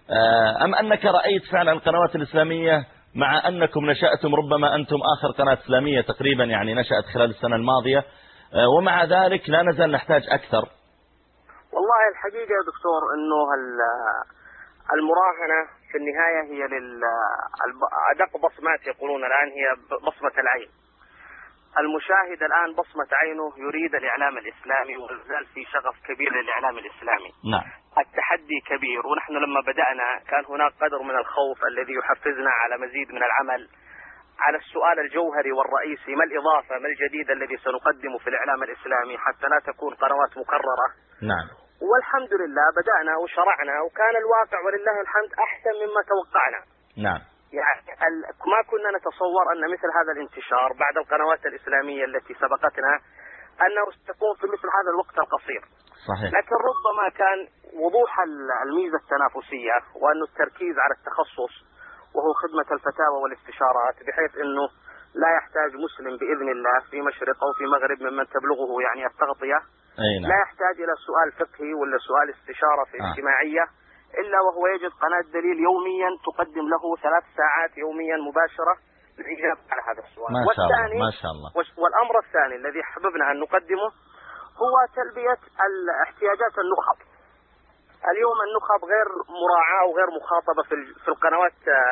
أم أنك رأيت فعلا القنوات الإسلامية مع أنكم نشأتم، ربما أنتم آخر قناة إسلامية تقريبا يعني نشأت خلال السنة الماضية، ومع ذلك لا نزال نحتاج أكثر؟ والله الحقيقة يا دكتور أنه المراهنة في النهاية هي أدق بصمات يقولون الآن هي بصمة العين. المشاهد الآن بصمة عينه يريد الإعلام الإسلامي، وزال في شغف كبير للإعلام الإسلامي. نعم. التحدي كبير، ونحن لما بدأنا كان هناك قدر من الخوف الذي يحفزنا على مزيد من العمل على السؤال الجوهري والرئيسي: ما الإضافة، ما الجديد الذي سنقدمه في الإعلام الإسلامي حتى لا تكون قنوات مكررة. نعم. والحمد لله بدأنا وشرعنا، وكان الواقع ولله الحمد أحسن مما توقعنا. نعم. يعني ما كنا نتصور أن مثل هذا الانتشار بعد القنوات الإسلامية التي سبقتنا أنه ستكون في مثل هذا الوقت القصير. صحيح. لكن ربما كان وضوح الميزة التنافسية، وأن التركيز على التخصص وهو خدمة الفتاوى والاستشارات، بحيث أنه لا يحتاج مسلم بإذن الله في مشرق أو في مغرب ممن تبلغه يعني التغطية، نعم. لا يحتاج إلى سؤال فقهي ولا سؤال استشارة في آه. اجتماعية، إلا وهو يجد قناة دليل يوميا تقدم له ثلاث ساعات يوميا مباشرة للإجابة على هذا السؤال. ما شاء الله. ما شاء الله. والأمر الثاني الذي حببنا أن نقدمه هو تلبية الاحتياجات النخب. اليوم النخب غير مراعاة وغير مخاطبة في في القنوات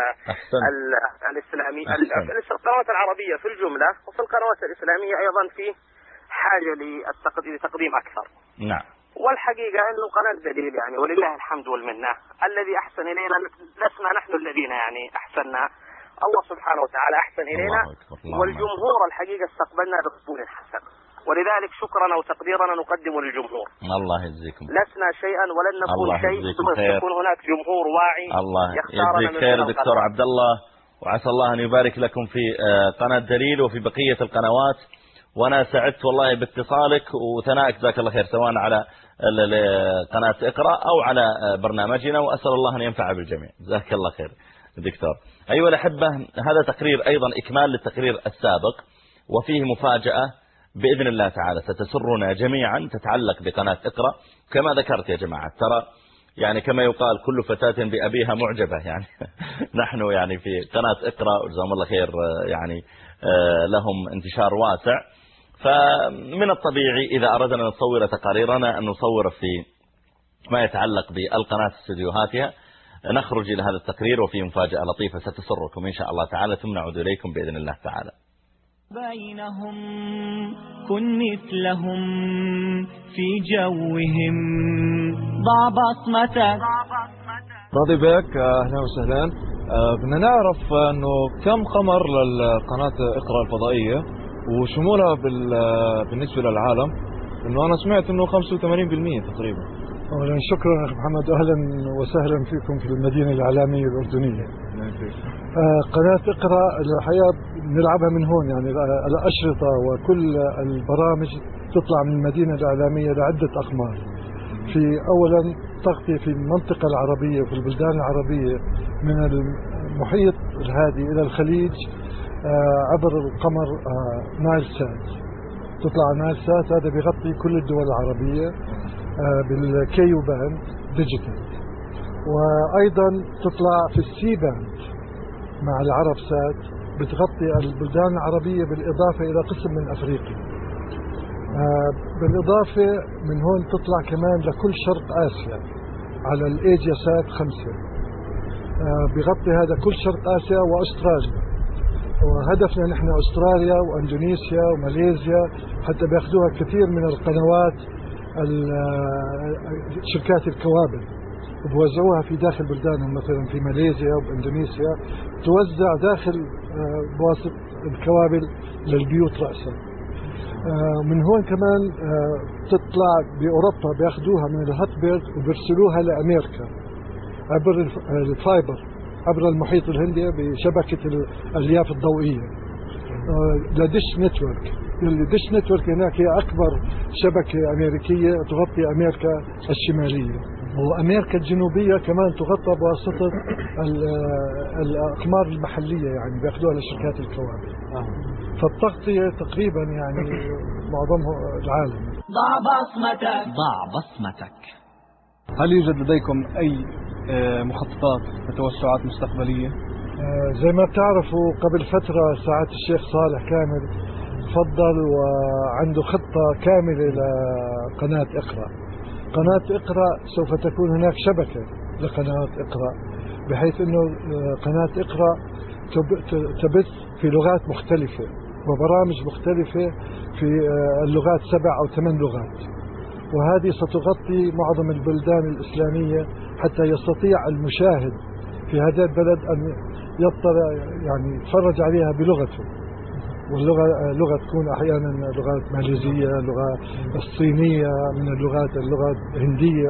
الإسلامية، القنوات العربية في الجملة، وفي القنوات الإسلامية أيضا في حاجة لتقديم أكثر. نعم. والحقيقة أنه قناة دليل يعني ولله الحمد والمنة الذي أحسن إلينا لسنا نحن الذين يعني أحسننا، الله سبحانه وتعالى أحسن إلينا، والجمهور الحقيقة استقبلنا بقبول حسن، ولذلك شكرا وتقديرنا نقدم للجمهور. الله يجزيكم. لسنا شيئا ولن نكون شيء ثم يكون هناك جمهور واعي. الله يجزيك خير دكتور عبد الله، وعسى الله أن يبارك لكم في قناة دليل وفي بقية القنوات، وأنا سعدت والله باتصالك وثنائك جزاك الله خير، سواء على قناة اقرأ أو على برنامجنا، وأسأل الله أن ينفع بالجميع. جزاك الله خير دكتور. أيها الأحبة، هذا تقرير أيضا إكمال للتقرير السابق، وفيه مفاجأة بإذن الله تعالى ستسرنا جميعا تتعلق بقناة اقرأ. كما ذكرت يا جماعة، ترى يعني كما يقال كل فتاة بأبيها معجبة، يعني نحن يعني في قناة اقرأ وجزاهم الله خير يعني لهم انتشار واسع، فمن الطبيعي إذا أردنا أن نصور تقاريرنا أن نصور في ما يتعلق بالقناة استديوهاتها. نخرج إلى هذا التقرير وفي مفاجأة لطيفة ستسركم إن شاء الله تعالى، ثم نعود إليكم بإذن الله تعالى. بينهم كن مثلهم في جوهم، ضع بصمتك. راضي بك، أهلا وسهلا. آه بدنا نعرف أنه كم قمر للقناة اقرأ الفضائية وشمولها بالنسبة للعالم، أنه أنا سمعت أنه خمسة وثمانين بالمئة تقريبا. أولا شكرا أخي محمد، أهلا وسهلا فيكم في المدينة الإعلامية الأردنية. آه قناة اقرأ الحقيقة نلعبها من هون، يعني الأشرطة وكل البرامج تطلع من المدينة الإعلامية لعدة أقمار. في أولا تغطية في المنطقة العربية وفي البلدان العربية من المحيط الهادي إلى الخليج آه عبر القمر آه نايل سات. تطلع نايل سات، هذا بيغطي كل الدول العربية آه بالكيو باند ديجيتال، وأيضا تطلع في السي باند مع العرب سات، بتغطي البلدان العربية بالإضافة إلى قسم من أفريقيا. آه بالإضافة من هون تطلع كمان لكل شرق آسيا على الإيجيا سات خمسة، آه بيغطي هذا كل شرق آسيا وأستراليا. وهدفنا نحن أستراليا وأندونيسيا وماليزيا، حتى بياخدوها كثير من القنوات شركات الكوابل وبوزعوها في داخل بلدانهم، مثلا في ماليزيا وباندونيسيا توزع داخل بواسطة الكوابل للبيوت رأسا. من هون كمان تطلع بأوروبا بياخدوها من الهاتبيرد وبيرسلوها لأمريكا عبر الفايبر عبر المحيط الهندي بشبكة الألياف الضوئية لديش نتورك. الديش نتورك هناك هي أكبر شبكة أمريكية تغطي أمريكا الشمالية، وأمريكا الجنوبية كمان تغطى بواسطة الأقمار المحلية، يعني بيأخذوها لشركات الكوابل. فالتغطية تقريبا يعني معظمها العالم. ضع بصمتك، ضع بصمتك. هل يوجد لديكم أي مخططات وتوسعات مستقبلية؟ زي ما بتعرفوا قبل فترة سعادة الشيخ صالح كامل فضل وعنده خطة كاملة لقناة اقرأ. قناة اقرأ سوف تكون هناك شبكة لقناة اقرأ، بحيث انه قناة اقرأ تبث في لغات مختلفة وبرامج مختلفة في اللغات سبع او ثمان لغات، وهذه ستغطي معظم البلدان الإسلامية حتى يستطيع المشاهد في هذا البلد أن يطلع يعني يتفرج عليها بلغته. واللغة لغة تكون أحيانا لغات ماليزية، لغة الصينية، من اللغات اللغة الهندية،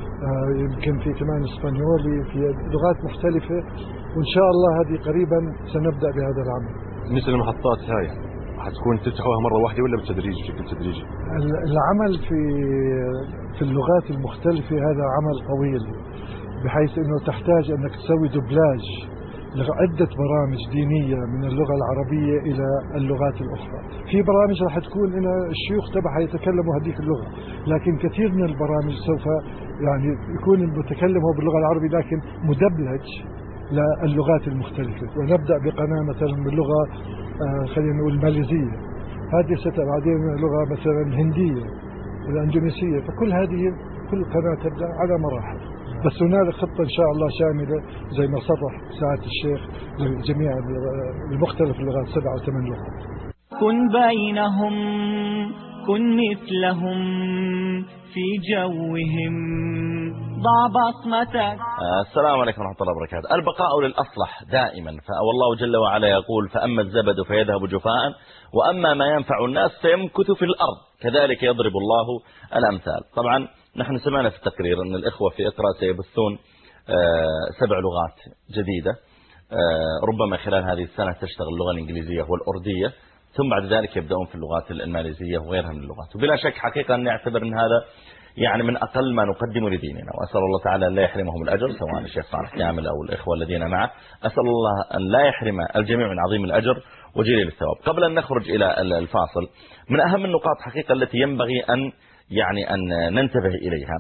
يمكن في كمان اسبانيولي، في لغات مختلفة، وإن شاء الله هذه قريبا سنبدأ بهذا العمل. بالنسبة للمحطات هاي حتكون تفتحوها مرة واحدة ولا بالتدريج بشكل تدريجي؟ العمل في في اللغات المختلفة هذا عمل طويل، بحيث انه تحتاج انك تسوي دوبلاج لعدة برامج دينية من اللغة العربية الى اللغات الاخرى. في برامج راح تكون ان الشيوخ تبعها يتكلموا هذيك اللغة، لكن كثير من البرامج سوف يعني يكون المتكلم هو باللغة العربية لكن مدبلج للغات المختلفة. ونبدأ بقناة مثلا باللغة آه خلينا نقول الماليزية، هذه ستبقى بعدين لغة مثلا الهندية والأندونيسية، فكل هذه كل قناة تبدأ على مراحل. بس هنالك خطة إن شاء الله شاملة زي ما صرح سعادة الشيخ لجميع المختلف اللغات سبع أو ثمان لغات. كن بينهم كن مثلهم في جوهم، ضع بصمتك. السلام عليكم ورحمة الله وبركاته. البقاء للأصلح دائما، والله جل وعلا يقول فأما الزبد فيذهب جفاء وأما ما ينفع الناس فيمكث في الأرض كذلك يضرب الله الأمثال. طبعا نحن سمعنا في التقرير أن الإخوة في اقرأ سيبثون سبع لغات جديدة، ربما خلال هذه السنة تشتغل اللغة الإنجليزية والأردية، ثم بعد ذلك يبدأون في اللغات الماليزية وغيرها من اللغات. وبلا شك حقيقة أن نعتبر أن هذا يعني من أقل ما نقدم لديننا، وأسأل الله تعالى أن لا يحرمهم الأجر سواء الشيخ صالح كامل أو الإخوة الذين معه. أسأل الله أن لا يحرم الجميع من عظيم الأجر وجليل الثواب. قبل أن نخرج إلى الفاصل، من أهم النقاط حقيقة التي ينبغي أن يعني أن ننتبه إليها،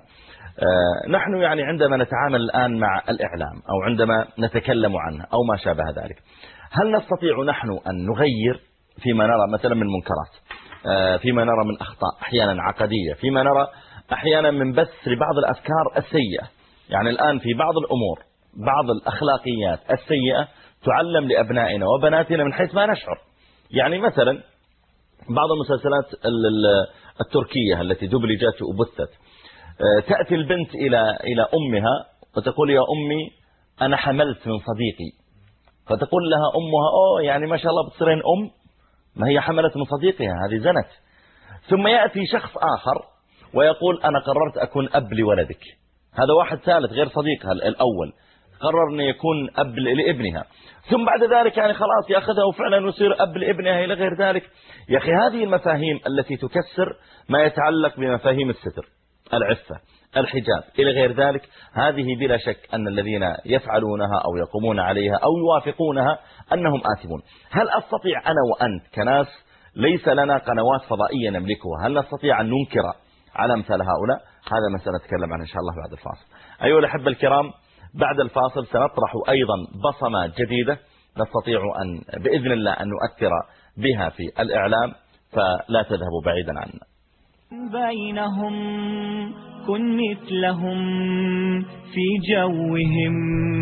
نحن يعني عندما نتعامل الآن مع الإعلام أو عندما نتكلم عنه أو ما شابه ذلك، هل نستطيع نحن أن نغير فيما نرى مثلا من منكرات؟ فيما نرى من أخطاء أحيانا عقدية، فيما نرى أحيانا من بث لبعض الأفكار السيئة. يعني الآن في بعض الأمور بعض الأخلاقيات السيئة تعلم لأبنائنا وبناتنا من حيث ما نشعر. يعني مثلا بعض المسلسلات التركية التي دبلجت وبثت، تأتي البنت إلى إلى أمها وتقول يا أمي أنا حملت من صديقي، فتقول لها أمها أوه يعني ما شاء الله بتصيرين أم، ما هي حملت من صديقها، هذه زنت. ثم يأتي شخص آخر ويقول أنا قررت أكون أب لولدك، هذا واحد ثالث غير صديقها الأول قرر أن يكون أب لابنها، ثم بعد ذلك يعني خلاص يأخذها وفعلا يصير أب لابنها إلى غير ذلك. يا أخي هذه المفاهيم التي تكسر ما يتعلق بمفاهيم الستر، العفة، الحجاب إلى غير ذلك، هذه بلا شك أن الذين يفعلونها أو يقومون عليها أو يوافقونها أنهم آثمون. هل أستطيع أنا وأنت كناس ليس لنا قنوات فضائية نملكها، هل نستطيع أن ننكر على مثال هؤلاء؟ هذا ما سنتكلم عنه إن شاء الله بعد الفاصل. أيها الأحبة الكرام، بعد الفاصل سنطرح أيضا بصمات جديدة نستطيع أن بإذن الله أن نؤثر بها في الإعلام، فلا تذهبوا بعيدا عنا. بينهم كن مثلهم في جوهم.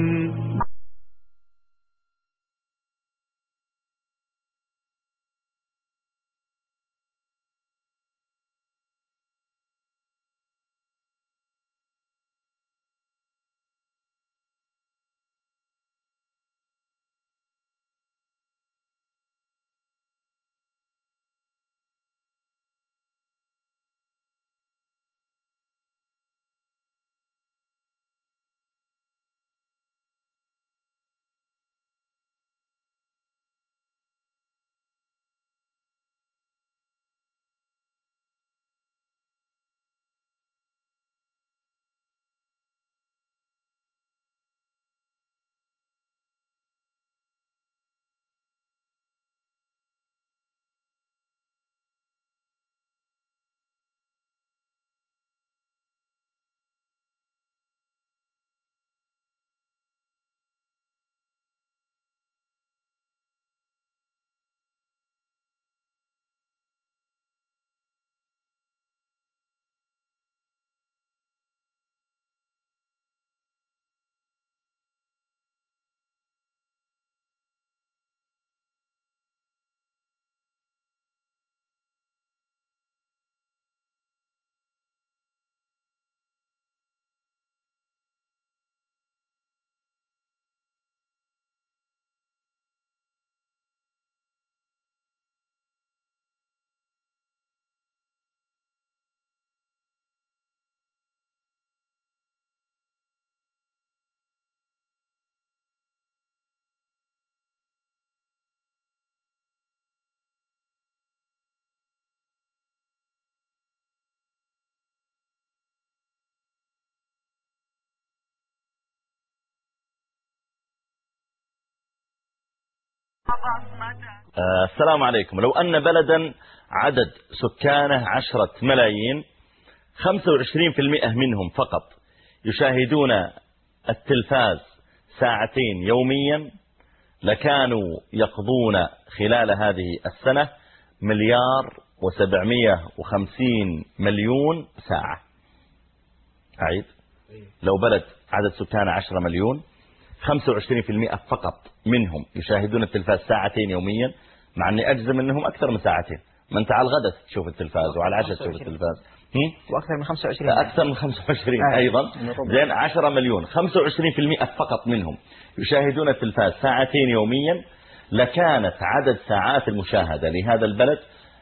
السلام عليكم. لو أن بلدا عدد سكانه عشرة ملايين، خمسة وعشرين بالمئة منهم فقط يشاهدون التلفاز ساعتين يوميا، لكانوا يقضون خلال هذه السنة مليار وسبعمائة وخمسين مليون ساعة. أعيد، لو بلد عدد سكانه عشرة مليون، خمسة وعشرين بالمئة فقط منهم يشاهدون التلفاز ساعتين يوميا، مع أني أجزم أنهم أكثر من ساعتين. ما أنت على الغداء تشوف التلفاز وعلى العشاء تشوف التلفاز، وأكثر من خمسة وعشرين أكثر من خمسة وعشرين أيضا. زين، عشرة مليون، خمسة وعشرين بالمئة فقط منهم يشاهدون التلفاز ساعتين يوميا، لكانت عدد ساعات المشاهدة لهذا البلد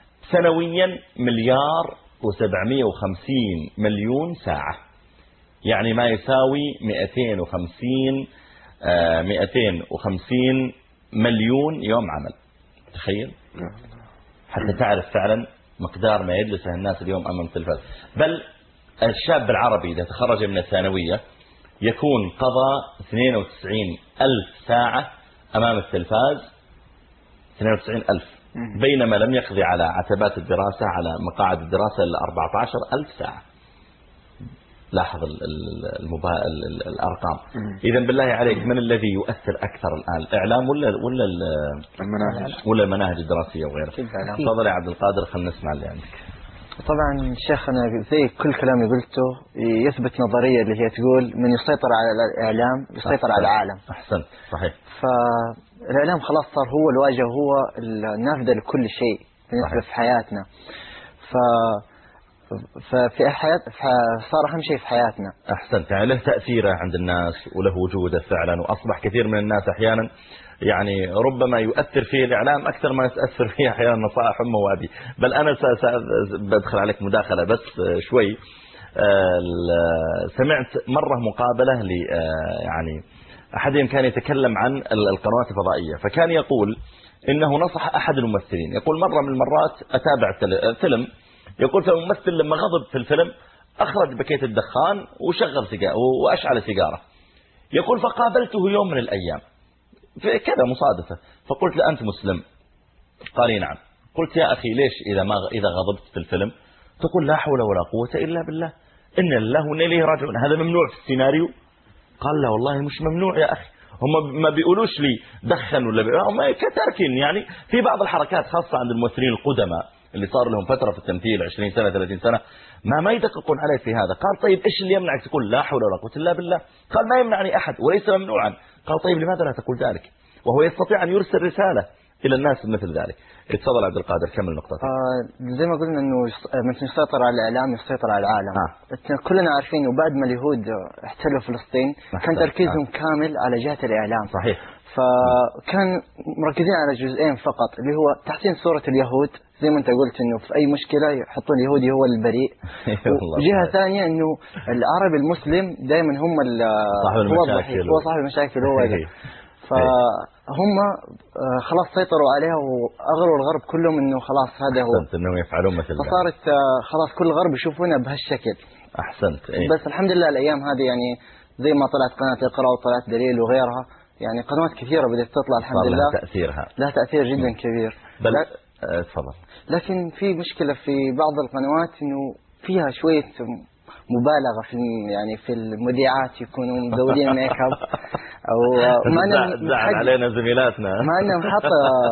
سنويا مليار وسبعمائة وخمسين مليون ساعة، يعني ما يساوي مئتين وخمسين مئتين وخمسين مليون يوم عمل. تخيل، حتى تعرف فعلا مقدار ما يجلسه الناس اليوم أمام التلفاز. بل الشاب العربي إذا تخرج من الثانوية يكون قضى اثنين وتسعين ألف ساعة أمام التلفاز، اثنين وتسعين ألف، بينما لم يقضي على عتبات الدراسة على مقاعد الدراسة إلا أربعة عشر ألف ساعة. لاحظ المبا... الأرقام. إذا بالله عليك من الذي يؤثر أكثر الآن، الإعلام ولا ولا المناهج ولا المناهج الدراسية وغيرها؟ تفضل يا عبد القادر، خلينا نسمع اللي عندك. طبعا الشيخ أنا زي كل كلام قلته يثبت نظرية اللي هي تقول من يسيطر على الإعلام يسيطر أحسن. على العالم. أحسن صحيح. فالإعلام خلاص صار هو الواجهة، هو النافذة لكل شيء بالنسبة في حياتنا. ف ففي حياة صار أهم شيء في حياتنا. أحسنت، يعني له تأثيره عند الناس وله وجوده فعلا، وأصبح كثير من الناس أحيانا يعني ربما يؤثر فيه الإعلام أكثر ما يتأثر فيه أحيانا نصائح أمه وأبي. بل أنا بدخل عليك مداخلة بس شوي. سمعت مرة مقابلة ل يعني أحدهم كان يتكلم عن القنوات الفضائية، فكان يقول إنه نصح أحد الممثلين، يقول مرة من المرات أتابع فيلم، يقول فالممثل لما غضب في الفيلم أخرج بكيت الدخان وشغل سيجارة وأشعل سيجارة. يقول فقابلته يوم من الأيام في كذا مصادفة، فقلت له أنت مسلم؟ قال لي نعم. قلت يا أخي ليش إذا ما إذا غضبت في الفيلم تقول لا حول ولا قوة إلا بالله، إن الله وإنا إليه راجعون، هذا ممنوع في السيناريو؟ قال لا والله مش ممنوع يا أخي، هم ما بيقولوش لي دخن ولا بي... هم كتاركين يعني في بعض الحركات خاصة عند الممثلين القدماء اللي صار لهم فترة في التمثيل عشرين سنة ثلاثين سنة ما ما يدققون عليه في هذا. قال طيب إيش اللي يمنعك تقول لا حول ولا قوة إلا بالله؟ قال ما يمنعني أحد وليس ممنوعا. قال طيب لماذا لا تقول ذلك وهو يستطيع أن يرسل رسالة إلى الناس مثل ذلك؟ اتفضل عبد القادر كمل نقطة. آه زي ما قلنا إنه مثل يسيطر على الإعلام يسيطر على العالم. آه. كلنا عارفين وبعد ما اليهود احتلوا فلسطين كان تركيزهم آه. كامل على جهة الإعلام. صحيح. فكان مركزين على جزئين فقط اللي هو تحسين صورة اليهود زي ما انت قلت انه في اي مشكلة يحطون اليهودي هو البريء. وجهة ثانية انه العربي المسلم دائما هم هو الضحية هو صاحب المشاكل هو فهم خلاص سيطروا عليها واغروا الغرب كلهم انه خلاص هذا هو احسنت انهم يفعلون مثل ذلك. فصارت خلاص كل الغرب يشوفونها بهالشكل. احسنت. ايه. بس الحمد لله الايام هذه يعني زي ما طلعت قناة اقرأ وطلعت دليل وغيرها يعني قنوات كثيرة بدأت تطلع الحمد لله لها تأثيرها لها تأثير جدا كبير. بل تفضل. لكن في مشكلة في بعض القنوات انه فيها شوية مبالغة في يعني في المذيعات يكونوا مزودين ميك اب او ما زعل علينا زميلاتنا ما انهم حاطه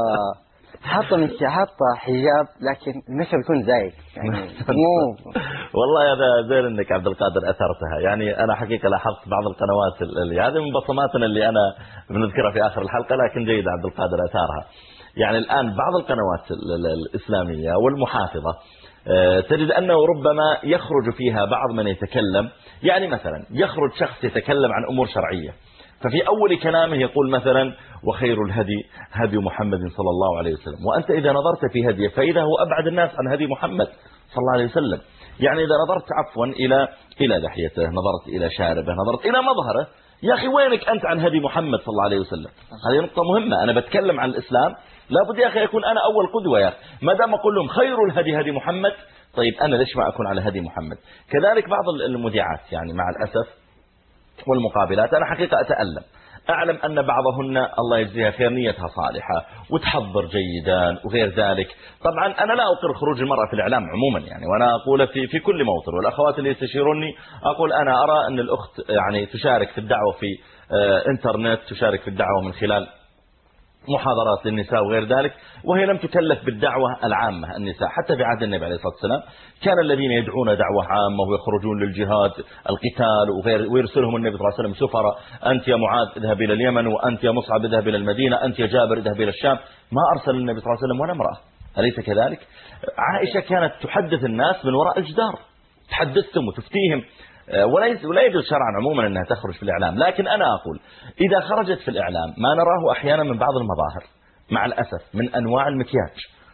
حاطه من حاطه حجاب لكن الميك اب يكون زايد يعني مو والله هذا زين انك عبد القادر اثرتها. يعني انا حقيقه لاحظت بعض القنوات اللي هذه من بصماتنا اللي انا بنذكرها في اخر الحلقه، لكن جيد عبد القادر اثارها. يعني الان بعض القنوات الاسلاميه والمحافظه تجد أنه ربما يخرج فيها بعض من يتكلم، يعني مثلا يخرج شخص يتكلم عن أمور شرعية، ففي أول كلامه يقول مثلا وخير الهدي هدي محمد صلى الله عليه وسلم، وأنت إذا نظرت في هديه فإذا هو أبعد الناس عن هدي محمد صلى الله عليه وسلم. يعني إذا نظرت عفوا إلى إلى لحيته، نظرت إلى شاربه، نظرت إلى مظهره، يا أخي وينك أنت عن هدي محمد صلى الله عليه وسلم؟ هذه نقطة مهمة. أنا بتكلم عن الإسلام لابد يا أخي يكون أنا أول قدوة يا أخي، ما دام أقول لهم خير الهدي هدي محمد، طيب أنا ليش ما أكون على هدي محمد؟ كذلك بعض المذيعات يعني مع الأسف والمقابلات أنا حقيقة أتألم، أعلم أن بعضهن الله يجزيها خير نيتها صالحة وتحضر جيدا وغير ذلك. طبعا أنا لا أقر خروج المرأة في الإعلام عموما يعني، وأنا أقول في في كل موطن، والأخوات اللي يستشيروني أقول أنا أرى أن الأخت يعني تشارك في الدعوة في إنترنت، تشارك في الدعوة من خلال محاضرات للنساء وغير ذلك، وهي لم تكلف بالدعوة العامة. النساء حتى في عهد النبي عليه الصلاة والسلام كان الذين يدعون دعوة عامة ويخرجون للجهاد القتال وغير، ويرسلهم النبي صلى الله عليه وسلم سفراء، أنت يا معاذ اذهب إلى اليمن، وأنت يا مصعب اذهب إلى المدينة، أنت يا جابر اذهب إلى الشام. ما أرسل النبي صلى الله عليه وسلم ولا امرأة، أليس كذلك؟ عائشة كانت تحدث الناس من وراء الجدار، تحدثهم وتفتيهم، ولا يجوز شرعا عموما أنها تخرج في الإعلام. لكن أنا أقول إذا خرجت في الإعلام ما نراه أحيانا من بعض المظاهر مع الأسف من أنواع المكياج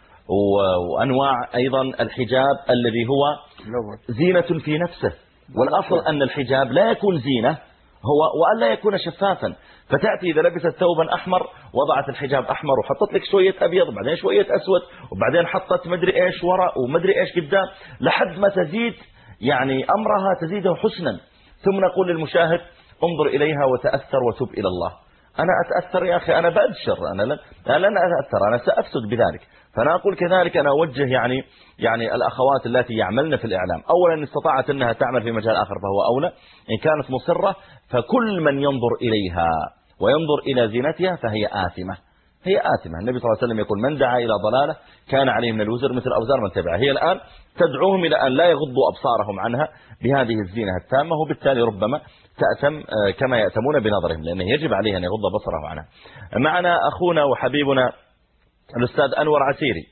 وأنواع أيضا الحجاب الذي هو زينة في نفسه، والأصل أن الحجاب لا يكون زينة هو وأن لا يكون شفافا. فتأتي إذا لبست ثوبا أحمر وضعت الحجاب أحمر وحطت لك شوية أبيض وبعدين شوية أسود وبعدين حطت مدري إيش وراء ومدري إيش قدام، لحد ما تزيد يعني أمرها تزيده حسنا، ثم نقول للمشاهد انظر إليها وتأثر وتب إلى الله. أنا أتأثر يا أخي، أنا بأبشر، أنا لن, أنا لن أتأثر، أنا سأفسد بذلك. فأنا أقول كذلك أنا أوجه يعني يعني الأخوات التي يعملن في الإعلام، أولا إن استطاعت أنها تعمل في مجال آخر فهو أولى، إن كانت مصرة فكل من ينظر إليها وينظر إلى زينتها فهي آثمة، هي آثمة. النبي صلى الله عليه وسلم يقول من دعا إلى ضلالة كان عليه من الوزر مثل أوزار من تبعه. هي الآن تدعوهم إلى أن لا يغضوا أبصارهم عنها بهذه الزينة التامة، وبالتالي ربما تأتم كما يأتمون بنظرهم، لأنه يجب عليه أن يغض بصره عنها. معنا أخونا وحبيبنا الأستاذ أنور عسيري.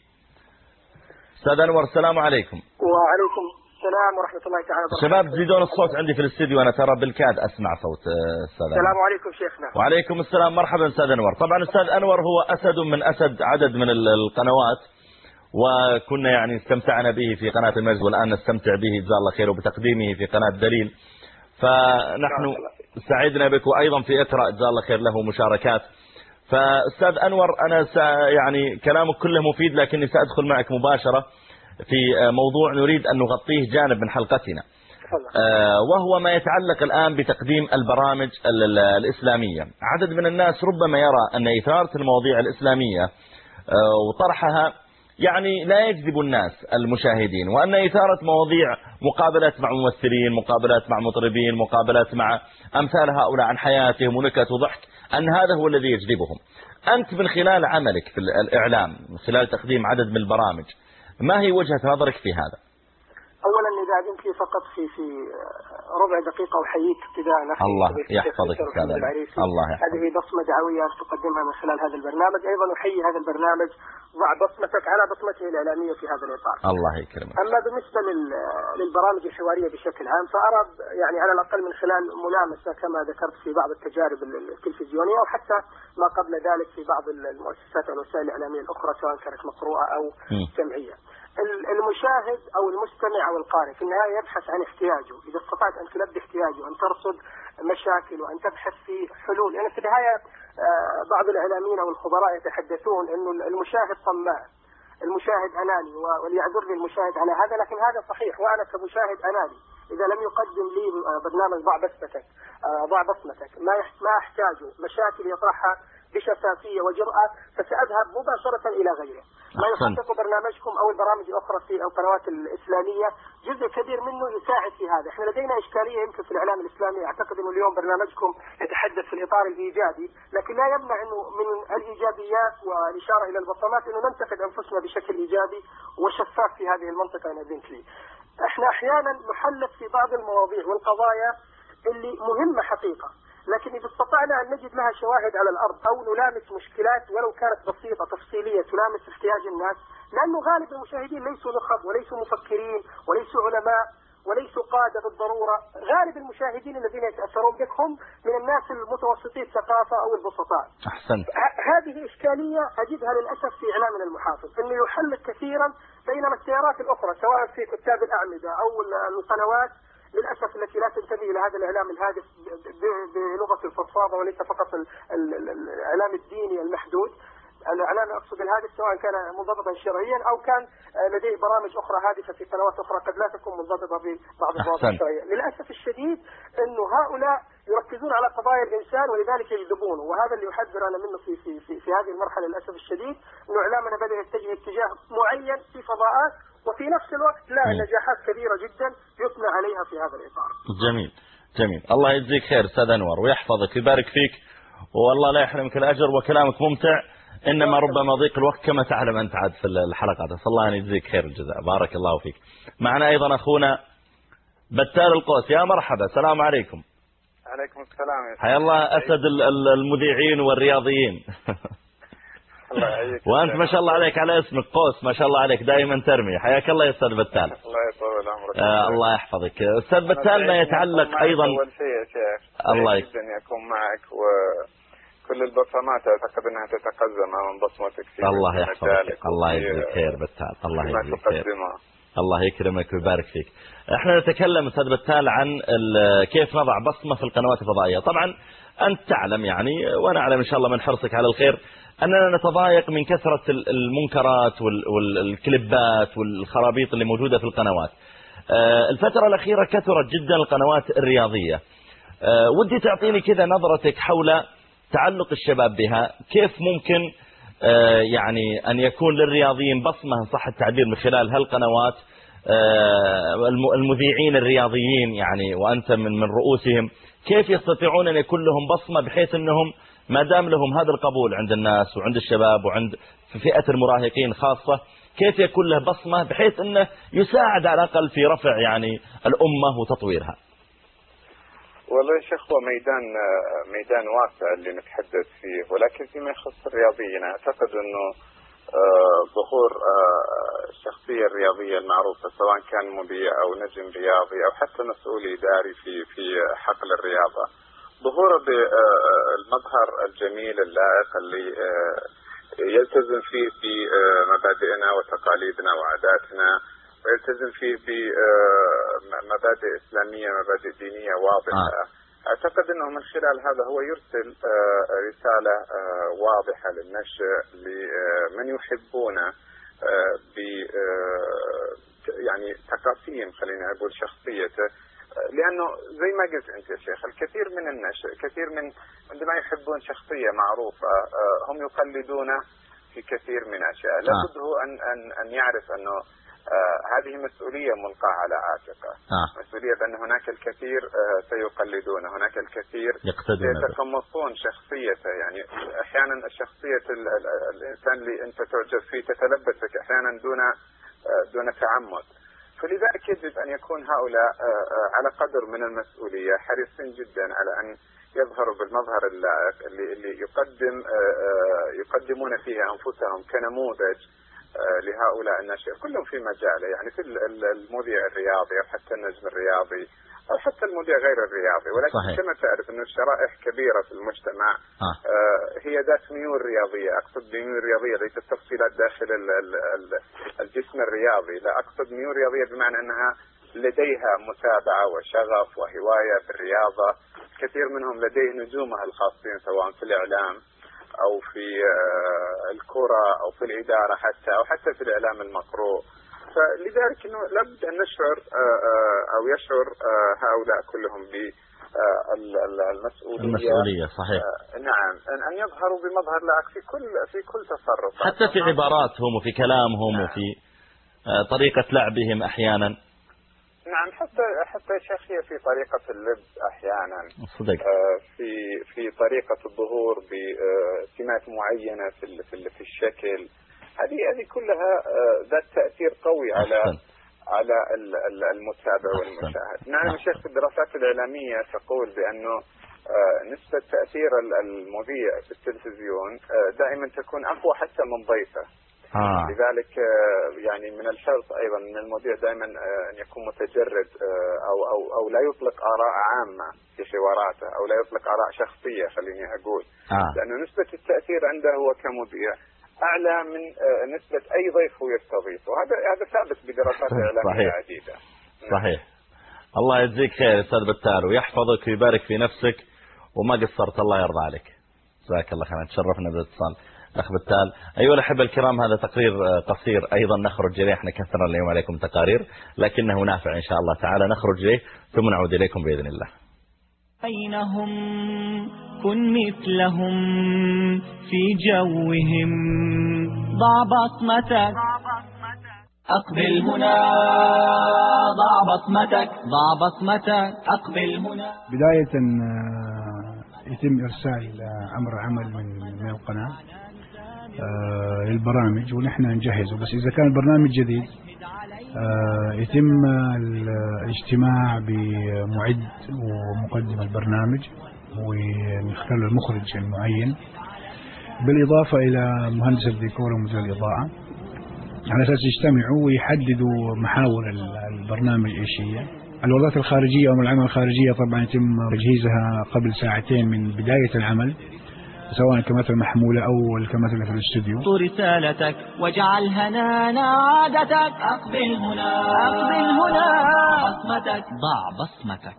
أستاذ أنور السلام عليكم. وعليكم السلام ورحمة الله تعالى وبركاته. شباب تزيدون الصوت عندي في الاستديو، أنا ترى بالكاد أسمع صوت أستاذ أنور. السلام عليكم شيخنا. وعليكم السلام، مرحبا أستاذ أنور. طبعا أستاذ أنور هو أسد من أسد عدد من القنوات، وكنا يعني استمتعنا به في قناة المجد، والآن نستمتع به جزاه الله خير وبتقديمه في قناة دليل، فنحن سعدنا بك، وأيضا في اقرأ جزاه الله خير له مشاركات. فأستاذ أنور أنا يعني كلامك كله مفيد، لكني سأدخل معك مباشرة في موضوع نريد أن نغطيه جانب من حلقتنا، وهو ما يتعلق الآن بتقديم البرامج الإسلامية. عدد من الناس ربما يرى أن إثارة المواضيع الإسلامية وطرحها يعني لا يجذب الناس المشاهدين، وأن إثارة مواضيع مقابلات مع ممثلين، مقابلات مع مطربين، مقابلات مع أمثال هؤلاء عن حياتهم ونكت وضحك، أن هذا هو الذي يجذبهم. أنت من خلال عملك في الإعلام، من خلال تقديم عدد من البرامج، ما هي وجهة نظرك في هذا؟ أولا إذا أذنت لي فقط في في ربع دقيقة أحييك ابتداء. الله يحفظك أستاذ الله يحفظك. هذه بصمة دعوية تقدمها من خلال هذا البرنامج، أيضا أحيي هذا البرنامج، ضع بصمتك على بصمته الإعلامية في هذا الإطار. الله يكرمك. أما بالنسبة للبرامج الحوارية بشكل عام، فأرى يعني على الأقل من خلال ملامسة كما ذكرت في بعض التجارب التلفزيونية، أو حتى ما قبل ذلك في بعض المؤسسات والوسائل الإعلامية الأخرى سواء كانت مقروءة أو سمعية. المشاهد أو المستمع أو القارئ في النهاية يبحث عن احتياجه، إذا استطعت أن تلبي احتياجه، أن ترصد مشاكل، وأن تبحث في حلول. يعني في النهاية بعض الإعلاميين أو الخبراء يتحدثون أنه المشاهد طماع، المشاهد أناني، وليعذرني المشاهد على هذا، لكن هذا صحيح، وأنا كمشاهد أناني إذا لم يقدم لي برنامج ضع بصمتك ضع بصمتك ما ما أحتاجه، مشاكل يطرحها بشفافية وجرأة، فسأذهب مباشرة إلى غيره. ما يحقق برنامجكم أو البرامج الأخرى في القنوات الإسلامية جزء كبير منه يساعد في هذا. احنا لدينا إشكالية يمكن في الإعلام الإسلامي، أعتقد أنه اليوم برنامجكم يتحدث في الإطار الإيجابي، لكن لا يمنع أنه من الإيجابيات والإشارة إلى البصمات أنه ننتقد أنفسنا بشكل إيجابي وشفاف في هذه المنطقة. أنا أذنت لي احنا أحيانا نحلف في بعض المواضيع والقضايا اللي مهمة حقيقة، لكن إذا استطعنا أن نجد لها شواهد على الأرض أو نلامس مشكلات ولو كانت بسيطة تفصيلية تلامس احتياج الناس، لأنه غالب المشاهدين ليسوا نخب وليسوا مفكرين وليسوا علماء وليسوا قادة بالضرورة، غالب المشاهدين الذين يتأثرون بك هم من الناس المتوسطي الثقافة أو البسطاء. أحسنت. هذه إشكالية أجدها للأسف في إعلامنا المحافظ، أنه يحلق كثيرا، بينما التيارات الأخرى سواء في كتاب الأعمدة أو القنوات للأسف التي لا تنتبه إلى هذا الإعلام الهادف بلغة الفضفاضة وليس فقط الإعلام الديني المحدود، الإعلام أقصد الهادف سواء كان منضبطا شرعيا أو كان لديه برامج أخرى هادفة في قنوات أخرى قد لا تكون منضبطة ببعض الضوابط الشرعية. للأسف الشديد أنه هؤلاء يركزون على قضايا الإنسان ولذلك يجذبونه، وهذا اللي يحذر أنا منه في في في, في هذه المرحلة للأسف الشديد، أنه إعلامنا بدأ يتجه اتجاه معين في فضاءات، وفي نفس الوقت لا نجاحات كبيرة جدا يثنى عليها في هذا الإطار. جميل جميل، الله يجزيك خير أستاذ أنور ويحفظك ويبارك فيك، والله لا يحرمك الأجر، وكلامك ممتع، إنما ربما ضيق الوقت كما تعلم أنت عاد في الحلقات، أسأل الله أن يجزيك خير الجزاء، بارك الله فيك. معنا أيضا أخونا بتال القوس، يا مرحبا، السلام عليكم. عليكم السلام. حيا الله أسد المذيعين والرياضيين. وأنت ما شاء الله عليك على اسمك قوس، ما شاء الله عليك دائما ترمي، حياك الله يا أستاذ بتال. الله يطول عمرك. آه الله يحفظك. أستاذ بتال ما يتعلق أيضا، أول شيء يا شيخ الله يجب أن يكون معك، وكل البصمات أعتقد أنها تتقزم من بصمتك في الله يحفظك، الله يجزيك خير بتال، الله يجزيك خير، الله يكرمك ويبارك فيك. احنا نتكلم أستاذ بتال عن كيف نضع بصمة في القنوات الفضائية. طبعا أنت تعلم يعني، وأنا أعلم إن شاء الله من حرصك على الخير، أننا نتضايق من كثرة المنكرات والكليبات والخرابيط اللي موجودة في القنوات. الفترة الأخيرة كثرت جدا القنوات الرياضية، ودي تعطيني كذا نظرتك حول تعلق الشباب بها، كيف ممكن يعني أن يكون للرياضيين بصمة إن صح التعبير من خلال هالقنوات، المذيعين الرياضيين يعني وأنت من من رؤوسهم، كيف يستطيعون أن يكون لهم بصمة بحيث أنهم ما دام لهم هذا القبول عند الناس وعند الشباب وعند في فئة المراهقين خاصة، كيف يكون له بصمة بحيث أنه يساعد على الأقل في رفع يعني الأمة وتطويرها؟ والله يا شيخ هو ميدان ميدان واسع اللي نتحدث فيه، ولكن فيما يخص الرياضيين أعتقد أنه ظهور الشخصية الرياضية المعروفة سواء كان مذيع أو نجم رياضي أو حتى مسؤول إداري في في حقل الرياضة، ظهوره بالمظهر الجميل اللائق اللي يلتزم فيه بمبادئنا وتقاليدنا وعاداتنا، ويلتزم فيه بمبادئ إسلامية مبادئ دينية واضحة. آه. أعتقد أنه من خلال هذا هو يرسل رسالة واضحة للنشء لمن يحبون ب يعني تقاسيم خلينا أقول شخصيته، لأنه زي ما قلت أنت يا شيخ الكثير من النشء كثير من عندما يحبون شخصية معروفة هم يقلدونه في كثير من أشياء. آه. لابد هو أن أن أن يعرف أنه آه هذه مسؤولية ملقاة على عاتقه. آه. مسؤولية بأن هناك الكثير آه سيقلدون، هناك الكثير سيتقمصون شخصيته. يعني أحيانا الشخصية الإنسان اللي أنت تعجب فيه تتلبسك أحيانا دون آه دون تعمد، فلذلك يجب أن يكون هؤلاء آه آه على قدر من المسؤولية حريصين جدا على أن يظهروا بالمظهر اللائق اللي, اللي يقدم آه آه يقدمون فيه أنفسهم كنموذج لهؤلاء الناشئين كلهم في مجاله، يعني في المذيع الرياضي أو حتى النجم الرياضي أو حتى المذيع غير الرياضي، ولكن صحيح. كما تعرف أن الشرائح كبيرة في المجتمع آه. آه هي ذات ميول رياضية. أقصد بميول رياضية ليست التفصيلات داخل الجسم الرياضي، لا أقصد ميول رياضية بمعنى أنها لديها متابعة وشغف وهواية بالرياضة. كثير منهم لديه نجومها الخاصين سواء في الإعلام أو في الكرة أو في الإدارة حتى أو حتى في الإعلام المقروء. فلذلك إنه لابد أن نشعر أو يشعر هؤلاء كلهم بالمسؤولية. المسؤولية صحيح. نعم، أن يظهروا بمظهر لائق في كل في كل تصرف، حتى في عباراتهم وفي كلامهم. نعم. وفي طريقة لعبهم أحيانا. نعم، حتى حتى شيخية في طريقة اللبس أحيانا. صدق. في في طريقة الظهور بسمات معينة في في في الشكل. هذه هذه كلها ذات تأثير قوي على أحسن. على المتابع والمشاهد. نعم شيخ، في الدراسات الإعلامية تقول بأنه نسبة تأثير المذيع في التلفزيون دائما تكون أقوى حتى من ضيفه. آه. لذلك يعني من الحرص أيضا من المذيع دائما أن يكون متجرد أو أو أو لا يطلق آراء عامة في حواراته أو لا يطلق آراء شخصية خليني أقول. آه. لأنه نسبة التأثير عنده هو كمذيع أعلى من نسبة أي ضيف هو يستضيفه، وهذا هذا ثابت بدراسات إعلامية عديدة. صحيح. الله يجزيك خير أستاذ بتال ويحفظك ويبارك في نفسك وما قصرت، الله يرضى عليك. جزاك الله خير، تشرفنا بالاتصال أخ بتال. أيها الأحبة الكرام، هذا تقرير قصير أيضا نخرج إليه. احنا كثرنا اليوم عليكم تقارير لكنه نافع إن شاء الله تعالى. نخرج إليه ثم نعود إليكم بإذن الله. بينهم كن مثلهم في جوهم، ضع بصمتك أقبل هنا، ضع بصمتك ضع بصمتك أقبل هنا. بداية يتم إرسال أمر عمل من من القناة للبرامج ونحن نجهزه، بس إذا كان البرنامج جديد يتم الاجتماع بمعد ومقدم البرنامج ومن خلال المخرج المعين، بالإضافة إلى مهندس الديكور ومدير الإضاءة، على أساس يجتمعوا ويحددوا محاور البرنامج إيش هي. الوظائف الخارجية أو العمل الخارجية طبعا يتم تجهيزها قبل ساعتين من بداية العمل، سواء كمثل محمولة أو كمثل في الاستوديو. رسالتك واجعلها هنا عادتك، أقبل هنا أقبل هنا، بصمتك ضع بصمتك.